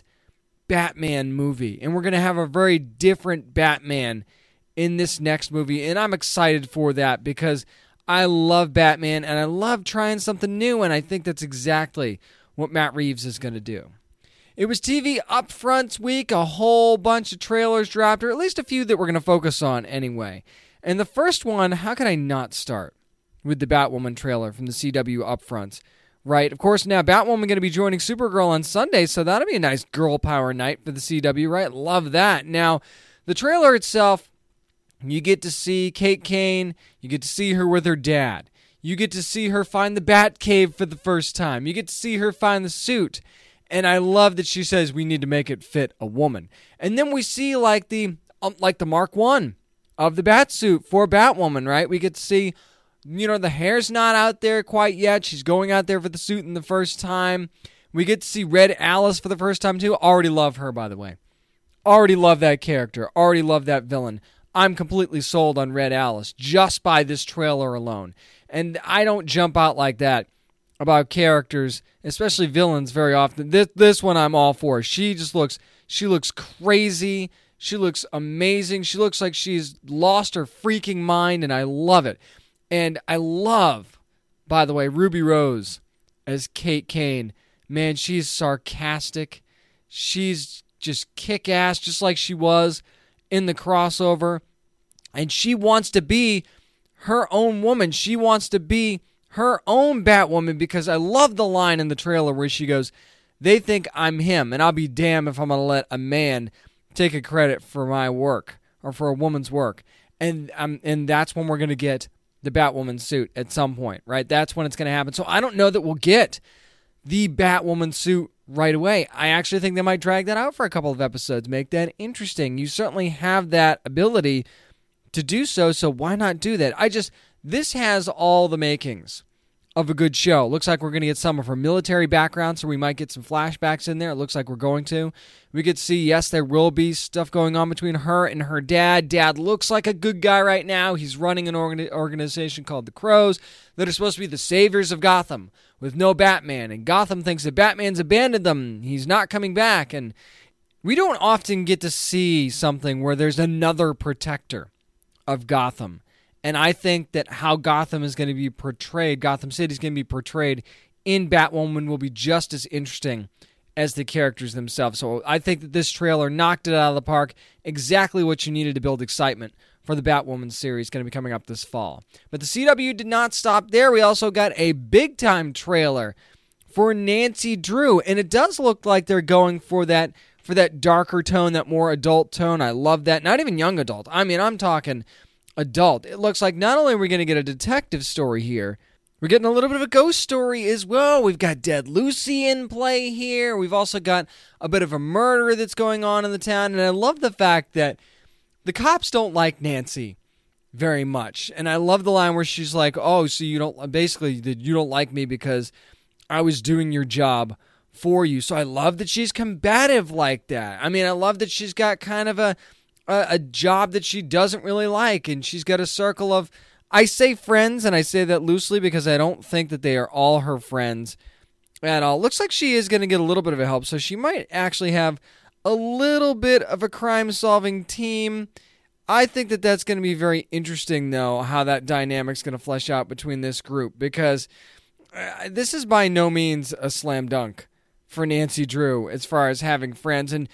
Batman movie. And we're going to have a very different Batman in this next movie. And I'm excited for that because I love Batman and I love trying something new. And I think that's exactly what Matt Reeves is going to do. It was TV Upfronts week. A whole bunch of trailers dropped, or at least a few that we're going to focus on anyway. And the first one, how can I not start with the Batwoman trailer from the CW Upfronts, right? Of course, now Batwoman going to be joining Supergirl on Sunday, so that'll be a nice girl power night for the CW, right? Love that. Now, the trailer itself, you get to see Kate Kane, you get to see her with her dad. You get to see her find the Batcave for the first time. You get to see her find the suit. And I love that she says we need to make it fit a woman. And then we see like the Mark I of the Batsuit for Batwoman, right? We get to see, the hair's not out there quite yet. She's going out there for the suit in the first time. We get to see Red Alice for the first time, too. Already love her, by the way. Already love that character. Already love that villain. I'm completely sold on Red Alice just by this trailer alone. And I don't jump out like that about characters, especially villains, very often. This one I'm all for. She looks crazy. She looks amazing. She looks like she's lost her freaking mind, and I love it. And I love, by the way, Ruby Rose as Kate Kane. Man, she's sarcastic. She's just kick-ass, just like she was in the crossover. And she wants to be her own woman. She wants to be her own Batwoman, because I love the line in the trailer where she goes, "They think I'm him, and I'll be damned if I'm going to let a man take a credit for my work or for a woman's work." And that's when we're going to get the Batwoman suit at some point, right? That's when it's going to happen. So I don't know that we'll get the Batwoman suit right away. I actually think they might drag that out for a couple of episodes, make that interesting. You certainly have that ability to do so why not do that? This has all the makings of a good show. Looks like we're going to get some of her military background, so we might get some flashbacks in there. It looks like we're going to. We could see, yes, there will be stuff going on between her and her dad. Dad looks like a good guy right now. He's running an organization called the Crows that are supposed to be the saviors of Gotham with no Batman. And Gotham thinks that Batman's abandoned them. He's not coming back. And we don't often get to see something where there's another protector of Gotham. And I think that how Gotham is going to be portrayed, Gotham City is going to be portrayed in Batwoman will be just as interesting as the characters themselves. So I think that this trailer knocked it out of the park. Exactly what you needed to build excitement for the Batwoman series going to be coming up this fall. But the CW did not stop there. We also got a big-time trailer for Nancy Drew. And it does look like they're going for that darker tone, that more adult tone. I love that. Not even young adult. I'm talking adult. It looks like not only are we going to get a detective story here, we're getting a little bit of a ghost story as well. We've got Dead Lucy in play here. We've also got a bit of a murder that's going on in the town. And I love the fact that the cops don't like Nancy very much. And I love the line where she's like, "Oh, so you don't like me because I was doing your job for you. So I love that she's combative like that. I mean, I love that she's got kind of a job that she doesn't really like, and she's got a circle of, I say friends, and I say that loosely because I don't think that they are all her friends at all. Looks like she is going to get a little bit of a help, so she might actually have a little bit of a crime-solving team. I think that that's going to be very interesting, though, how that dynamic's going to flesh out between this group, because this is by no means a slam dunk for Nancy Drew as far as having friends. And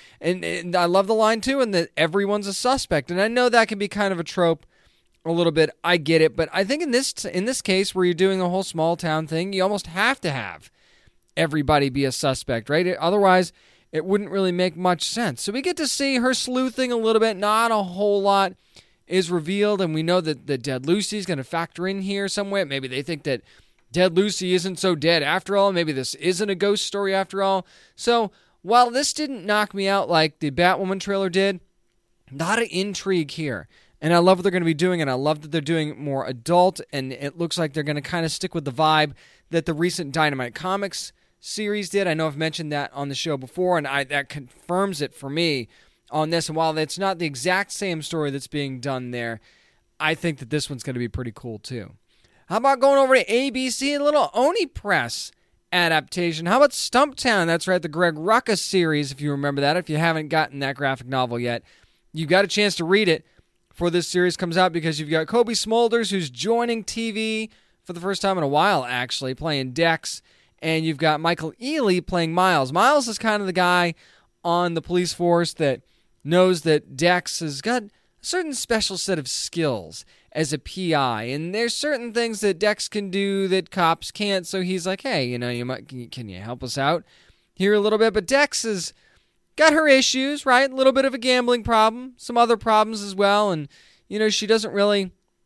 I love the line, too, and that everyone's a suspect. And I know that can be kind of a trope a little bit. I get it. But I think in this case where you're doing the whole small town thing, you almost have to have everybody be a suspect, right? Otherwise, it wouldn't really make much sense. So we get to see her sleuthing a little bit. Not a whole lot is revealed, and we know that the Dead Lucy is going to factor in here somewhere. Maybe they think that Dead Lucy isn't so dead after all. Maybe this isn't a ghost story after all. So while this didn't knock me out like the Batwoman trailer did, a lot of intrigue here. And I love what they're going to be doing, and I love that they're doing more adult, and it looks like they're going to kind of stick with the vibe that the recent Dynamite Comics series did. I know I've mentioned that on the show before, and that confirms it for me on this. And while it's not the exact same story that's being done there, I think that this one's going to be pretty cool too. How about going over to ABC, a little Oni Press adaptation? How about Stumptown? That's right, the Greg Rucka series, if you remember that. If you haven't gotten that graphic novel yet, you got a chance to read it before this series comes out, because you've got Kobe Smulders, who's joining TV for the first time in a while, actually, playing Dex. And you've got Michael Ealy playing Miles. Miles is kind of the guy on the police force that knows that Dex has got a certain special set of skills as a PI. And there's certain things that Dex can do that cops can't. So he's like, hey, can you help us out here a little bit? But Dex has got her issues, right? A little bit of a gambling problem, some other problems as well. And, she doesn't really,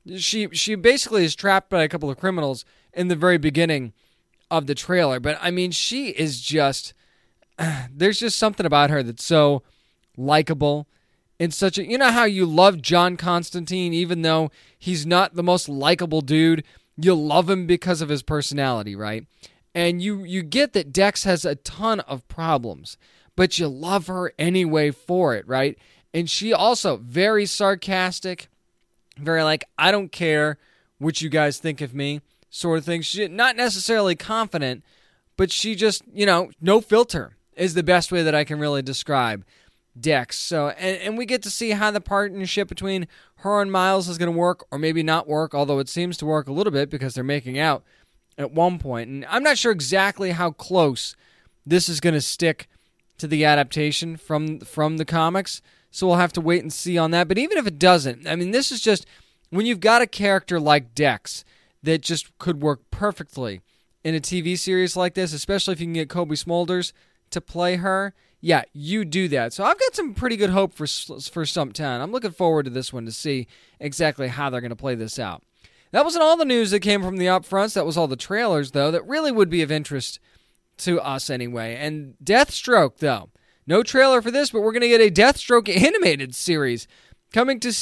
she basically is trapped by a couple of criminals in the very beginning of the trailer. But I mean, she is just, there's just something about her that's so likable. And such a, how you love John Constantine, even though he's not the most likable dude, you love him because of his personality, right? And you get that Dex has a ton of problems, but you love her anyway for it, right? And she also very sarcastic, very like, I don't care what you guys think of me, sort of thing. She's not necessarily confident, but she just, no filter is the best way that I can really describe Dex. So, and we get to see how the partnership between her and Miles is going to work, or maybe not work, although it seems to work a little bit because they're making out at one point. And I'm not sure exactly how close this is going to stick to the adaptation from the comics, so we'll have to wait and see on that. But even if it doesn't, I mean, this is just, when you've got a character like Dex that just could work perfectly in a TV series like this, especially if you can get Kobe Smulders to play her. Yeah, you do that. So I've got some pretty good hope for Stumptown. I'm looking forward to this one to see exactly how they're going to play this out. That wasn't all the news that came from the upfronts. That was all the trailers, though, that really would be of interest to us anyway. And Deathstroke, though. No trailer for this, but we're going to get a Deathstroke animated series coming to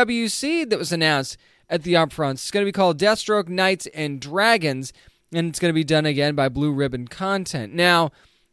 CWC that was announced at the upfronts. It's going to be called Deathstroke Knights and Dragons, and it's going to be done again by Blue Ribbon Content. Now,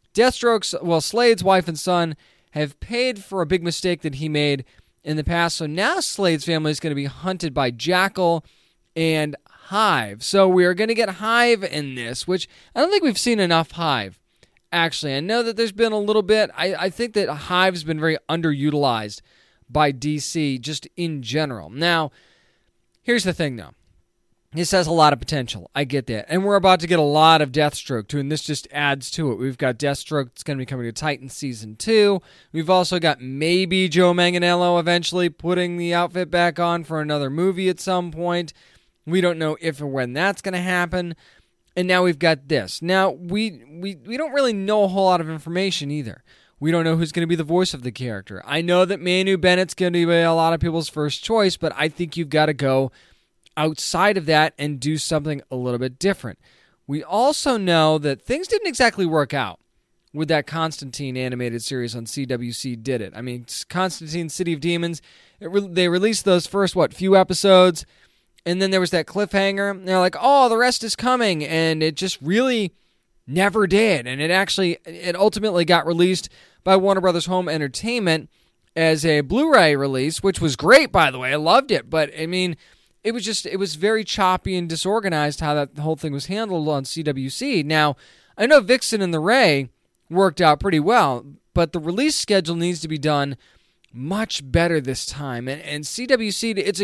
Slade's wife and son have paid for a big mistake that he made in the past, so now Slade's family is going to be hunted by Jackal and Hive. So we are going to get Hive in this, which I don't think we've seen enough Hive, actually. I know that there's been a little bit. I think that Hive's been very underutilized by DC just in general. Now, here's the thing, though. This has a lot of potential. I get that. And we're about to get a lot of Deathstroke, too, and this just adds to it. We've got Deathstroke that's going to be coming to Titan Season 2. We've also got maybe Joe Manganiello eventually putting the outfit back on for another movie at some point. We don't know if or when that's going to happen. And now we've got this. Now, we don't really know a whole lot of information either. We don't know who's going to be the voice of the character. I know that Manu Bennett's going to be a lot of people's first choice, but I think you've got to go outside of that and do something a little bit different. We also know that things didn't exactly work out with that Constantine animated series on CWC did it. I mean, Constantine City of Demons, they released those first, few episodes, and then there was that cliffhanger. And they're like, oh, the rest is coming, and it just really never did. And it ultimately got released by Warner Brothers Home Entertainment as a Blu-ray release, which was great, by the way. I loved it. But, I mean, it was very choppy and disorganized how that whole thing was handled on CWC. Now, I know Vixen and the Ray worked out pretty well, but the release schedule needs to be done much better this time. And CWC, it's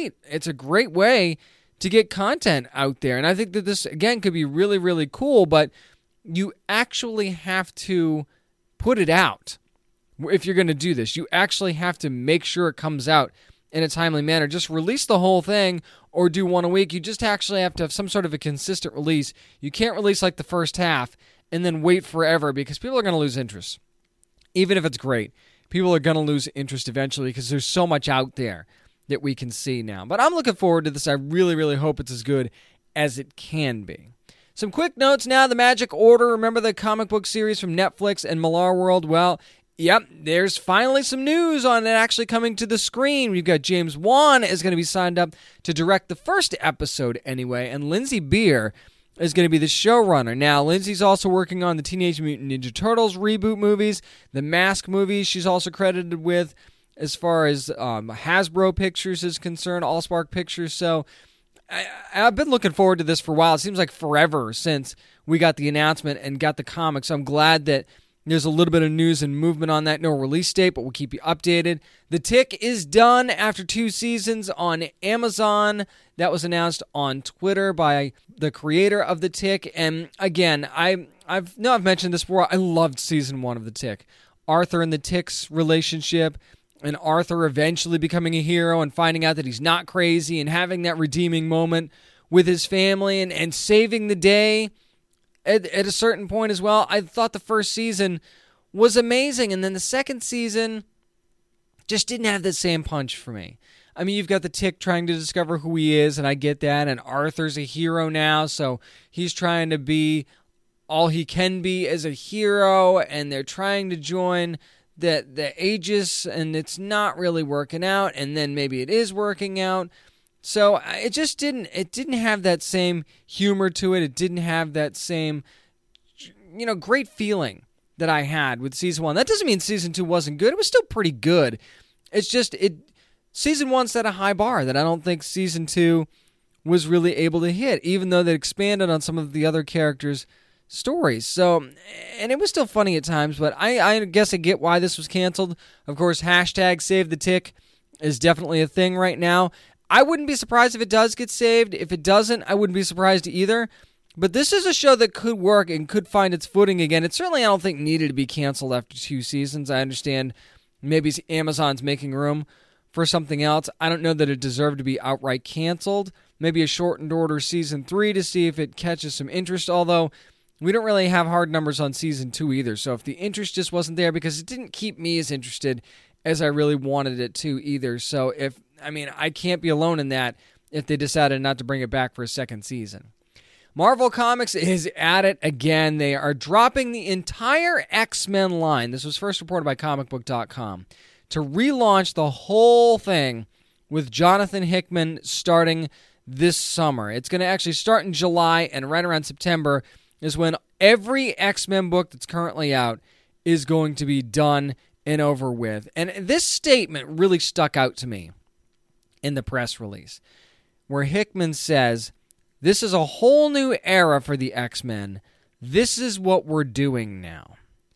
a great way to get content out there. And I think that this, again, could be really, really cool, but you actually have to put it out. If you're going to do this, you actually have to make sure it comes out in a timely manner. Just release the whole thing or do one a week. You just actually have to have some sort of a consistent release. You can't release like the first half and then wait forever, because people are going to lose interest. Even if it's great, people are going to lose interest eventually because there's so much out there that we can see now. But I'm looking forward to this. I really, really hope it's as good as it can be. Some quick notes now. The Magic Order. Remember the comic book series from Netflix and Millar World? Well, yep, there's finally some news on it actually coming to the screen. We've got James Wan is going to be signed up to direct the first episode anyway, and Lindsay Beer is going to be the showrunner. Now, Lindsay's also working on the Teenage Mutant Ninja Turtles reboot movies, the Mask movies she's also credited with as far as Hasbro Pictures is concerned, Allspark Pictures. So I've been looking forward to this for a while. It seems like forever since we got the announcement and got the comics. So I'm glad that there's a little bit of news and movement on that. No release date, but we'll keep you updated. The Tick is done after 2 seasons on Amazon. That was announced on Twitter by the creator of The Tick. And again, I've mentioned this before. I loved season 1 of The Tick. Arthur and the Tick's relationship, and Arthur eventually becoming a hero and finding out that he's not crazy and having that redeeming moment with his family and saving the day at a certain point as well. I thought the first season was amazing, and then the second season just didn't have the same punch for me. I mean, you've got the Tick trying to discover who he is, and I get that, and Arthur's a hero now, so he's trying to be all he can be as a hero, and they're trying to join the Aegis, and it's not really working out, and then maybe it is working out. So it just didn't have that same humor to it. It didn't have that same, great feeling that I had with season 1. That doesn't mean season 2 wasn't good. It was still pretty good. It's just season 1 set a high bar that I don't think season 2 was really able to hit, even though they expanded on some of the other characters' stories. So, and it was still funny at times, but I guess I get why this was canceled. Of course, hashtag Save the Tick is definitely a thing right now. I wouldn't be surprised if it does get saved. If it doesn't, I wouldn't be surprised either. But this is a show that could work and could find its footing again. It certainly, I don't think, needed to be canceled after 2 seasons. I understand maybe Amazon's making room for something else. I don't know that it deserved to be outright canceled. Maybe a shortened order season 3 to see if it catches some interest, although we don't really have hard numbers on season 2 either. So if the interest just wasn't there, because it didn't keep me as interested as I really wanted it to either. So I can't be alone in that if they decided not to bring it back for a second season. Marvel Comics is at it again. They are dropping the entire X-Men line. This was first reported by comicbook.com to relaunch the whole thing with Jonathan Hickman starting this summer. It's going to actually start in July, and right around September is when every X-Men book that's currently out is going to be done and over with. And this statement really stuck out to me in the press release, where Hickman says, "This is a whole new era for the X-Men. This is what we're doing now."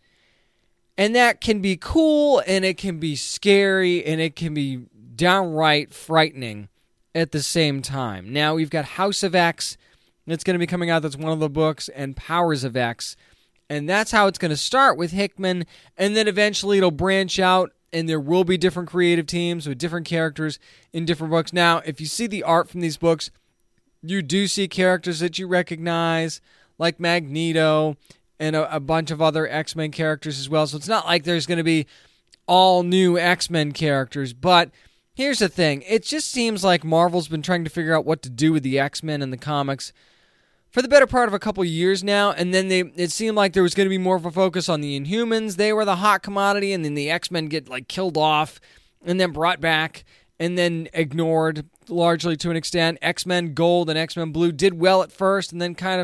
And that can be cool, and it can be scary, and it can be downright frightening at the same time. Now, we've got House of X that's going to be coming out. That's one of the books, and Powers of X. And that's how it's going to start with Hickman, and then eventually it'll branch out, and there will be different creative teams with different characters in different books. Now, if you see the art from these books, you do see characters that you recognize, like Magneto and a bunch of other X-Men characters as well. So it's not like there's going to be all new X-Men characters. But here's the thing. It just seems like Marvel's been trying to figure out what to do with the X-Men in the comics for the better part of a couple years now, and then it seemed like there was going to be more of a focus on the Inhumans. They were the hot commodity, and then the X-Men get killed off and then brought back and then ignored largely to an extent. X-Men Gold and X-Men Blue did well at first and then kind of,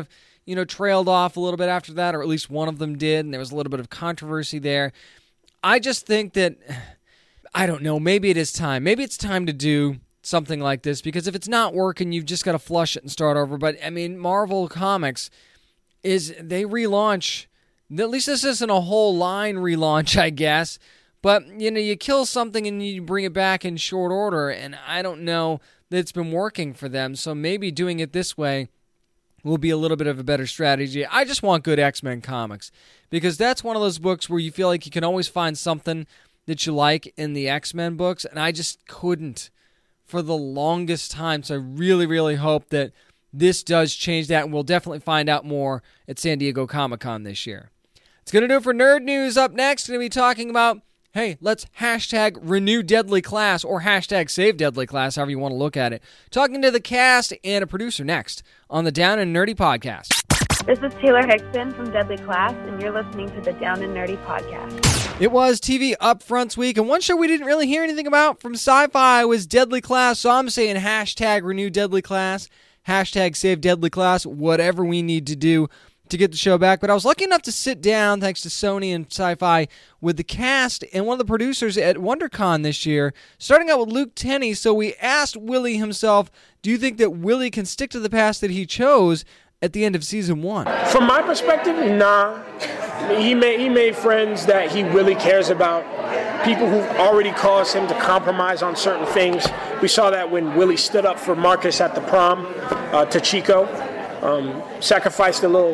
trailed off a little bit after that, or at least one of them did, and there was a little bit of controversy there. I just think that, I don't know, maybe it is time. Maybe it's time to do something like this, because if it's not working, you've just got to flush it and start over. But, I mean, Marvel Comics they relaunch, at least this isn't a whole line relaunch, I guess, but, you kill something and you bring it back in short order, and I don't know that it's been working for them, so maybe doing it this way will be a little bit of a better strategy. I just want good X-Men comics, because that's one of those books where you feel like you can always find something that you like in the X-Men books, and I just couldn't for the longest time, so I really, really hope that this does change that, and we'll definitely find out more at San Diego Comic-Con this year. It's going to do it for Nerd News. Up next, going to be talking about, hey, let's hashtag renew Deadly Class, or hashtag save Deadly Class, however you want to look at it. Talking to the cast and a producer next on the Down and Nerdy Podcast. This is Taylor Hickson from Deadly Class, and you're listening to the Down and Nerdy Podcast. It was TV Upfronts week, and one show we didn't really hear anything about from Sci-Fi was Deadly Class, so I'm saying hashtag renew Deadly Class, hashtag save Deadly Class, whatever we need to do to get the show back. But I was lucky enough to sit down, thanks to Sony and Sci-Fi, with the cast and one of the producers at WonderCon this year, starting out with Luke Tenney. So we asked Willie himself, do you think that Willie can stick to the path that he chose at the end of season 1? From my perspective, nah. He made friends that he really cares about, people who've already caused him to compromise on certain things. We saw that when Willie stood up for Marcus at the prom to Chico, sacrificed a little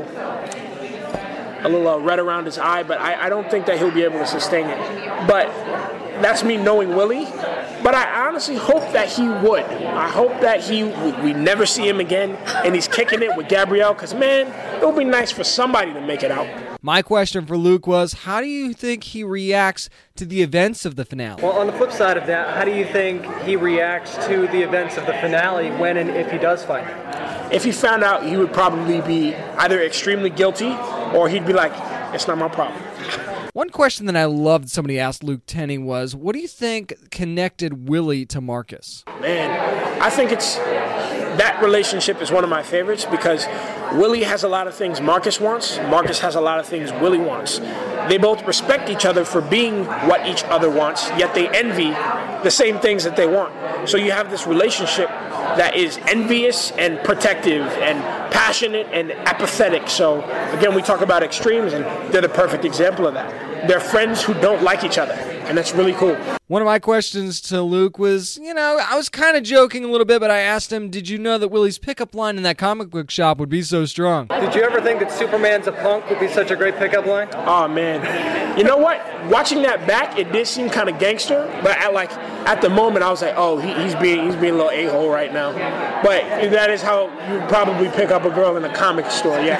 red around his eye, but I don't think that he'll be able to sustain it. But that's me knowing Willie. But I honestly hope that he would. I hope that we never see him again, and he's kicking it with Gabrielle, because, man, it would be nice for somebody to make it out. My question for Luke was, how do you think he reacts to the events of the finale? Well, on the flip side of that, how do you think he reacts to the events of the finale when and if he does fight? If he found out, he would probably be either extremely guilty, or he'd be like, it's not my problem. One question that I loved somebody asked Luke Tenney was, what do you think connected Willie to Marcus? Man, I think that relationship is one of my favorites, because Willie has a lot of things Marcus wants. Marcus has a lot of things Willie wants. They both respect each other for being what each other wants, yet they envy the same things that they want. So you have this relationship that is envious and protective and passionate and apathetic. So again, we talk about extremes, and they're the perfect example of that. They're friends who don't like each other, and that's really cool. One of my questions to Luke was, I was kind of joking a little bit, but I asked him, did you know that Willie's pickup line in that comic book shop would be so strong? Did you ever think that Superman's a punk would be such a great pickup line? Oh, man. You know what? Watching that back, it did seem kind of gangster, but at the moment, I was like, oh, he's being a little a-hole right now. But that is how you probably pick up a girl in a comic store, yeah.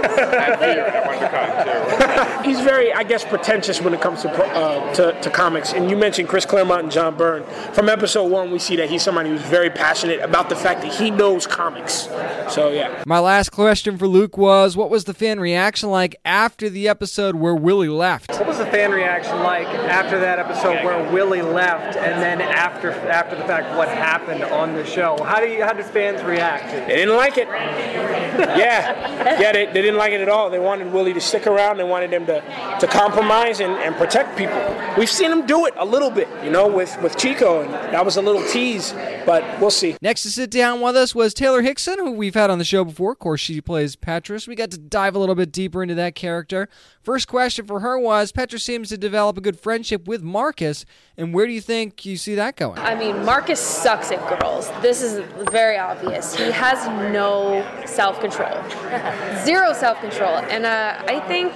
He's very, I guess, pretentious when it comes to comics. And you mentioned Chris Claremont and John Byrne. From episode 1, we see that he's somebody who's very passionate about the fact that he knows comics. So, yeah. My last question for Luke was, what was the fan reaction like after the episode where Willie left? What was the fan reaction like after that episode where Willie left, and then after the fact, what happened on the show? How did fans react? They didn't like it. Yeah, they didn't like it at all. They wanted Willie to stick around. They wanted him to compromise and protect people. We've seen him do it a little bit, with Chico, and that was a little tease, but we'll see. Next to sit down with us was Taylor Hickson, who we've had on the show before. Of course, she plays Petrus. We got to dive a little bit deeper into that character. First question for her was, Petrus seems to develop a good friendship with Marcus, and where do you think you see that going? I mean, Marcus sucks at girls. This is very obvious. He has no self-control. Zero self-control. And I think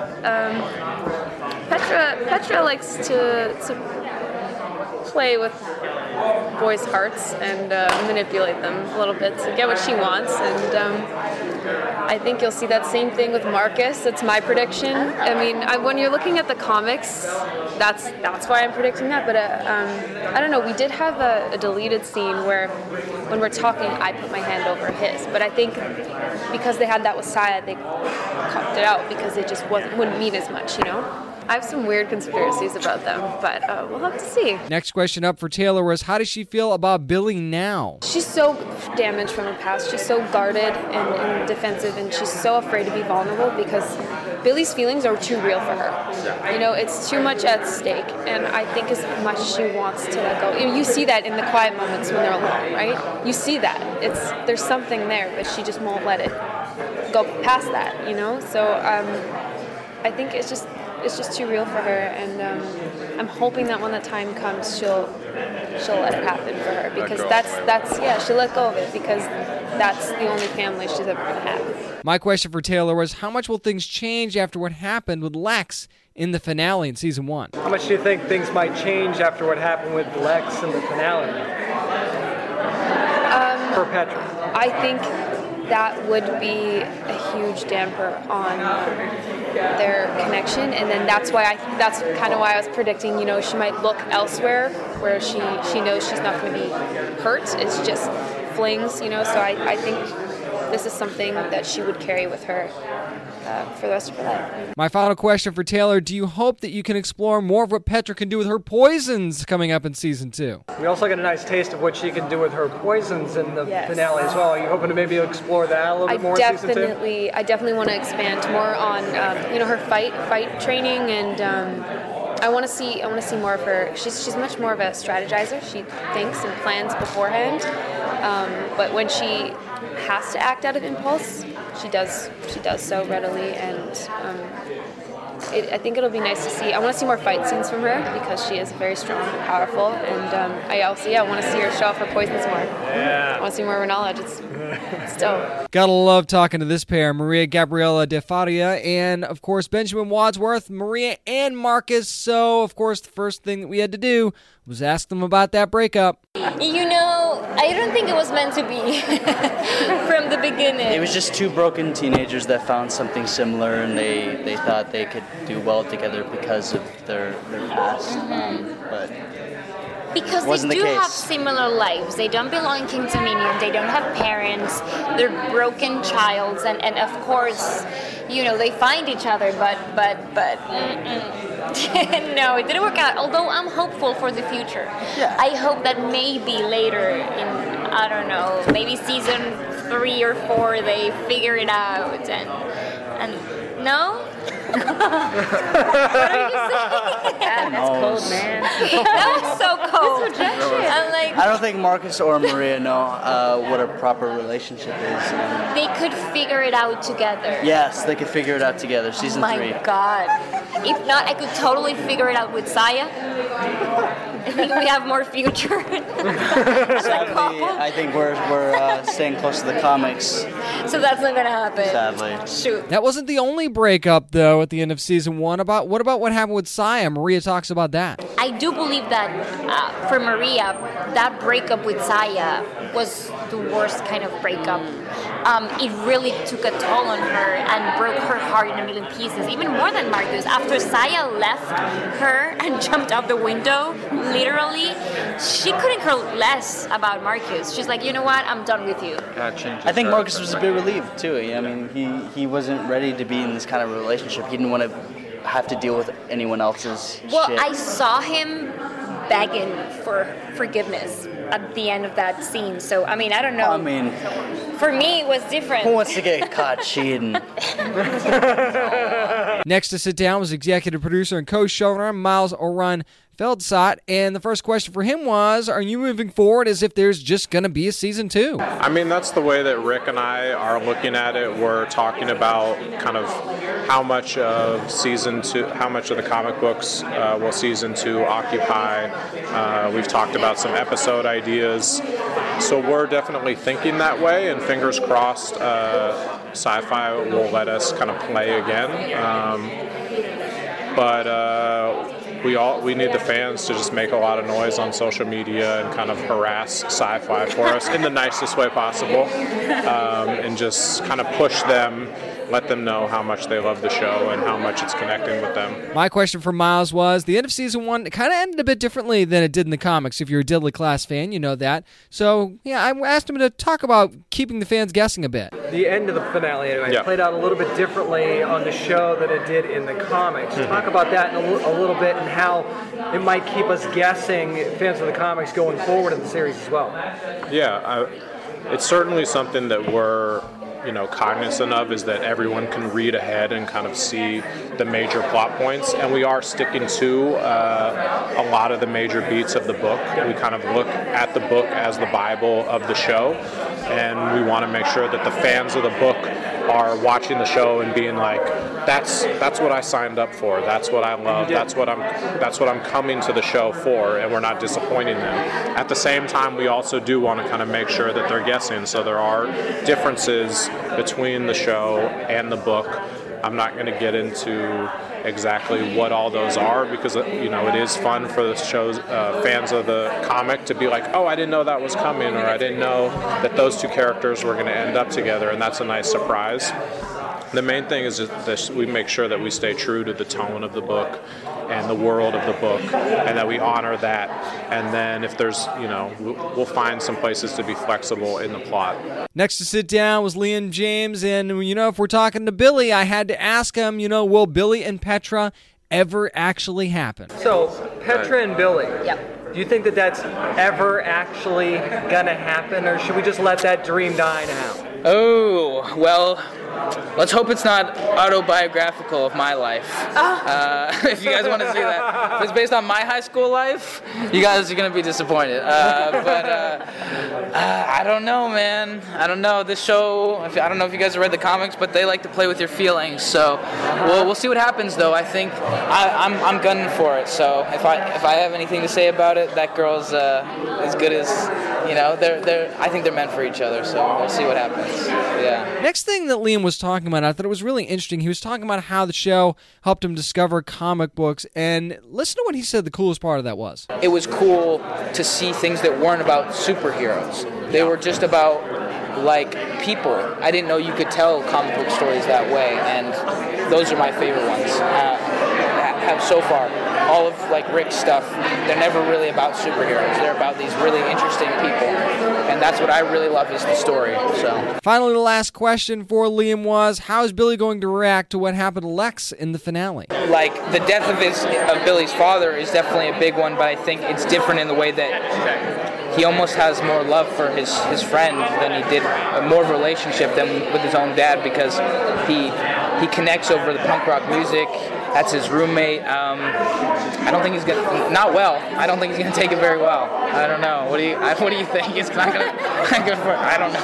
Petra likes to play with boys' hearts and manipulate them a little bit to get what she wants. And I think you'll see that same thing with Marcus. That's my prediction. I mean, when you're looking at the comics, that's why I'm predicting that. But I don't know. We did have a deleted scene where, when we're talking, I put my hand over his. But I think because they had that with Saya, they cut it out because it just wouldn't mean as much, I have some weird conspiracies about them, but we'll have to see. Next question up for Taylor was, how does she feel about Billy now? She's so damaged from her past. She's so guarded and defensive, and she's so afraid to be vulnerable because Billy's feelings are too real for her. You know, it's too much at stake, and I think as much as she wants to let go. You see that in the quiet moments when they're alone, right? You see that. There's something there, but she just won't let it go past that, you know? So I think it's just too real for her, and I'm hoping that when the time comes, she'll let it happen for her, because she'll let go of it, because that's the only family she's ever gonna have. My question for Taylor was, how much will things change after what happened with Lex in the finale in season 1? How much do you think things might change after what happened with Lex in the finale? For Petra. I think that would be a huge damper on their connection, and then that's kind of why I was predicting, you know, she might look elsewhere where she knows she's not going to be hurt. It's just flings, you know. So I think this is something that she would carry with her for the rest of her life. My final question for Taylor, do you hope that you can explore more of what Petra can do with her poisons coming up in season 2? We also get a nice taste of what she can do with her poisons in the finale as well. Are you hoping to maybe explore that a little bit more in season 2? I definitely want to expand more on her fight training, and I want to see more of her. She's much more of a strategizer. She thinks and plans beforehand, but when she has to act out of impulse, she does so readily, and I think it'll be nice to see. I want to see more fight scenes from her, because she is very strong and powerful, and I want to see her show off her poisons more. Yeah. I want to see more of her knowledge. It's dope. Gotta love talking to this pair, Maria Gabriela de Faria and, of course, Benjamin Wadsworth, Maria and Marcus. So, of course, the first thing that we had to do was ask them about that breakup. You know, I don't think it was meant to be from the beginning. It was just two broken teenagers that found something similar, and they thought they could do well together because of their past. But because they do have similar lives. They don't belong in King's Dominion. They don't have parents. They're broken childs, and of course, you know, they find each other. But no, it didn't work out. Although I'm hopeful for the future. Yeah. I hope that maybe later in, I don't know, maybe season 3 or 4 they figure it out and no. What are you saying? That's cold, man. That was so cold. I'm like, I don't think Marcus or Maria know what a proper relationship is. They could figure it out together. Yes, they could figure it out together. Season 3. Oh my God. If not, I could totally figure it out with Saya. I think we have more future. Sadly, I think we're staying close to the comics. So that's not going to happen. Sadly. Shoot. That wasn't the only breakup, though, at the end of season 1. What about what happened with Saya? Maria talks about that. I do believe that for Maria, that breakup with Saya was the worst kind of breakup. It really took a toll on her and broke her heart in a million pieces, even more than Marcus. After Saya left her and jumped out the window, literally, she couldn't care less about Marcus. She's like, you know what, I'm done with you. I think Marcus was a bit relieved too. I mean, he wasn't ready to be in this kind of relationship. He didn't want to have to deal with anyone else's shit. Well, I saw him begging for forgiveness at the end of that scene. So, I mean, I don't know. For me, it was different. Who wants to get caught cheating? Next to sit down was executive producer and co-showrunner Miles O'Run Feldsot, and the first question for him was, are you moving forward as if there's just going to be a season 2? I mean, that's the way that Rick and I are looking at it. We're talking about kind of how much of season 2, how much of the comic books will season 2 occupy. We've talked about some episode ideas. So we're definitely thinking that way, and fingers crossed Sci-Fi will let us kind of play again. We need the fans to just make a lot of noise on social media and kind of harass Sci-Fi for us in the nicest way possible, and just kind of push them let them know how much they love the show and how much it's connecting with them. My question for Miles was, the end of season 1 kind of ended a bit differently than it did in the comics. If you're a Deadly Class fan, you know that. So, yeah, I asked him to talk about keeping the fans guessing a bit. The end of the finale, anyway, played out a little bit differently on the show than it did in the comics. Talk about that in a little bit and how it might keep us guessing, fans of the comics, going forward in the series as well. Yeah, it's certainly something that we're cognizant of, is that everyone can read ahead and kind of see the major plot points, and we are sticking to a lot of the major beats of the book. We kind of look at the book as the Bible of the show, and we want to make sure that the fans of the book are watching the show and being like, that's what I signed up for, that's what I love, that's what I'm coming to the show for, and we're not disappointing them. At the same time, we also do want to kind of make sure that they're guessing, so there are differences between the show and the book. I'm not going to get into exactly what all those are, because it is fun for the show's fans of the comic to be like, oh, I didn't know that was coming, or I didn't know that those two characters were going to end up together, and that's a nice surprise. The main thing is just that we make sure that we stay true to the tone of the book and the world of the book, and that we honor that. And then if there's, we'll find some places to be flexible in the plot. Next to sit down was Liam James, and, if we're talking to Billy, I had to ask him, will Billy and Petra ever actually happen? So, Petra and Billy. Yep. Do you think that that's ever actually gonna happen, or should we just let that dream die now? Oh, well, let's hope it's not autobiographical of my life. If you guys want to see that. If it's based on my high school life, you guys are going to be disappointed. I don't know, man. I don't know. This show, I don't know if you guys have read the comics, but they like to play with your feelings. So we'll see what happens, though. I think I'm gunning for it. So if I have anything to say about it, that girl's as good as, I think they're meant for each other. So we'll see what happens. Yeah. Next thing that Liam was talking about, I thought it was really interesting. He was talking about how the show helped him discover comic books, and listen to what he said the coolest part of that was. It was cool to see things that weren't about superheroes. They were just about, people. I didn't know you could tell comic book stories that way, and those are my favorite ones. Have so far. All of Rick's stuff, they're never really about superheroes. They're about these really interesting people, and that's what I really love, is the story. So finally, the last question for Liam was, how is Billy going to react to what happened to Lex in the finale? The death of Billy's father is definitely a big one, but I think it's different in the way that he almost has more love for his friend than he did, more of a relationship than with his own dad, because he connects over the punk rock music. That's his roommate. I don't think he's gonna. Not well. I don't think he's gonna take it very well. I don't know. What do you think? It's not gonna. I don't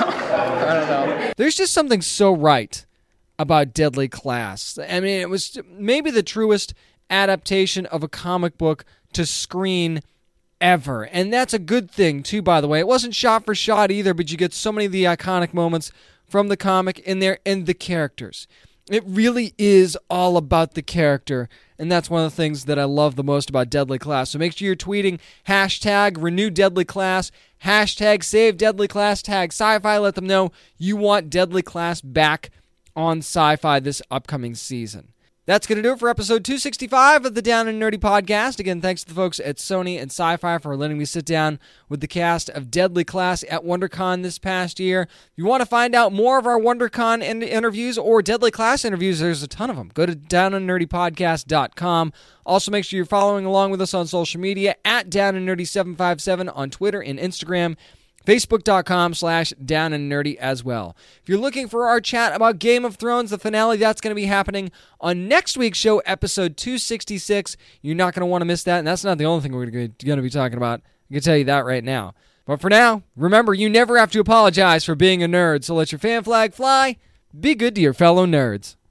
know. There's just something so right about Deadly Class. I mean, it was maybe the truest adaptation of a comic book to screen ever, and that's a good thing too. By the way, it wasn't shot for shot either, but you get so many of the iconic moments from the comic in there, and the characters. It really is all about the character, and that's one of the things that I love the most about Deadly Class. So make sure you're tweeting #RenewDeadlyClass, #SaveDeadlyClass, tag Sci-Fi. Let them know you want Deadly Class back on Sci-Fi this upcoming season. That's going to do it for episode 265 of the Down and Nerdy podcast. Again, thanks to the folks at Sony and Sci-Fi for letting me sit down with the cast of Deadly Class at WonderCon this past year. If you want to find out more of our WonderCon interviews or Deadly Class interviews, there's a ton of them. Go to downandnerdypodcast.com. Also, make sure you're following along with us on social media at downandnerdy757 on Twitter and Instagram. Facebook.com/downandnerdy as well. If you're looking for our chat about Game of Thrones, the finale, that's going to be happening on next week's show, episode 266. You're not going to want to miss that, and that's not the only thing we're going to be talking about. I can tell you that right now. But for now, remember, you never have to apologize for being a nerd, so let your fan flag fly. Be good to your fellow nerds.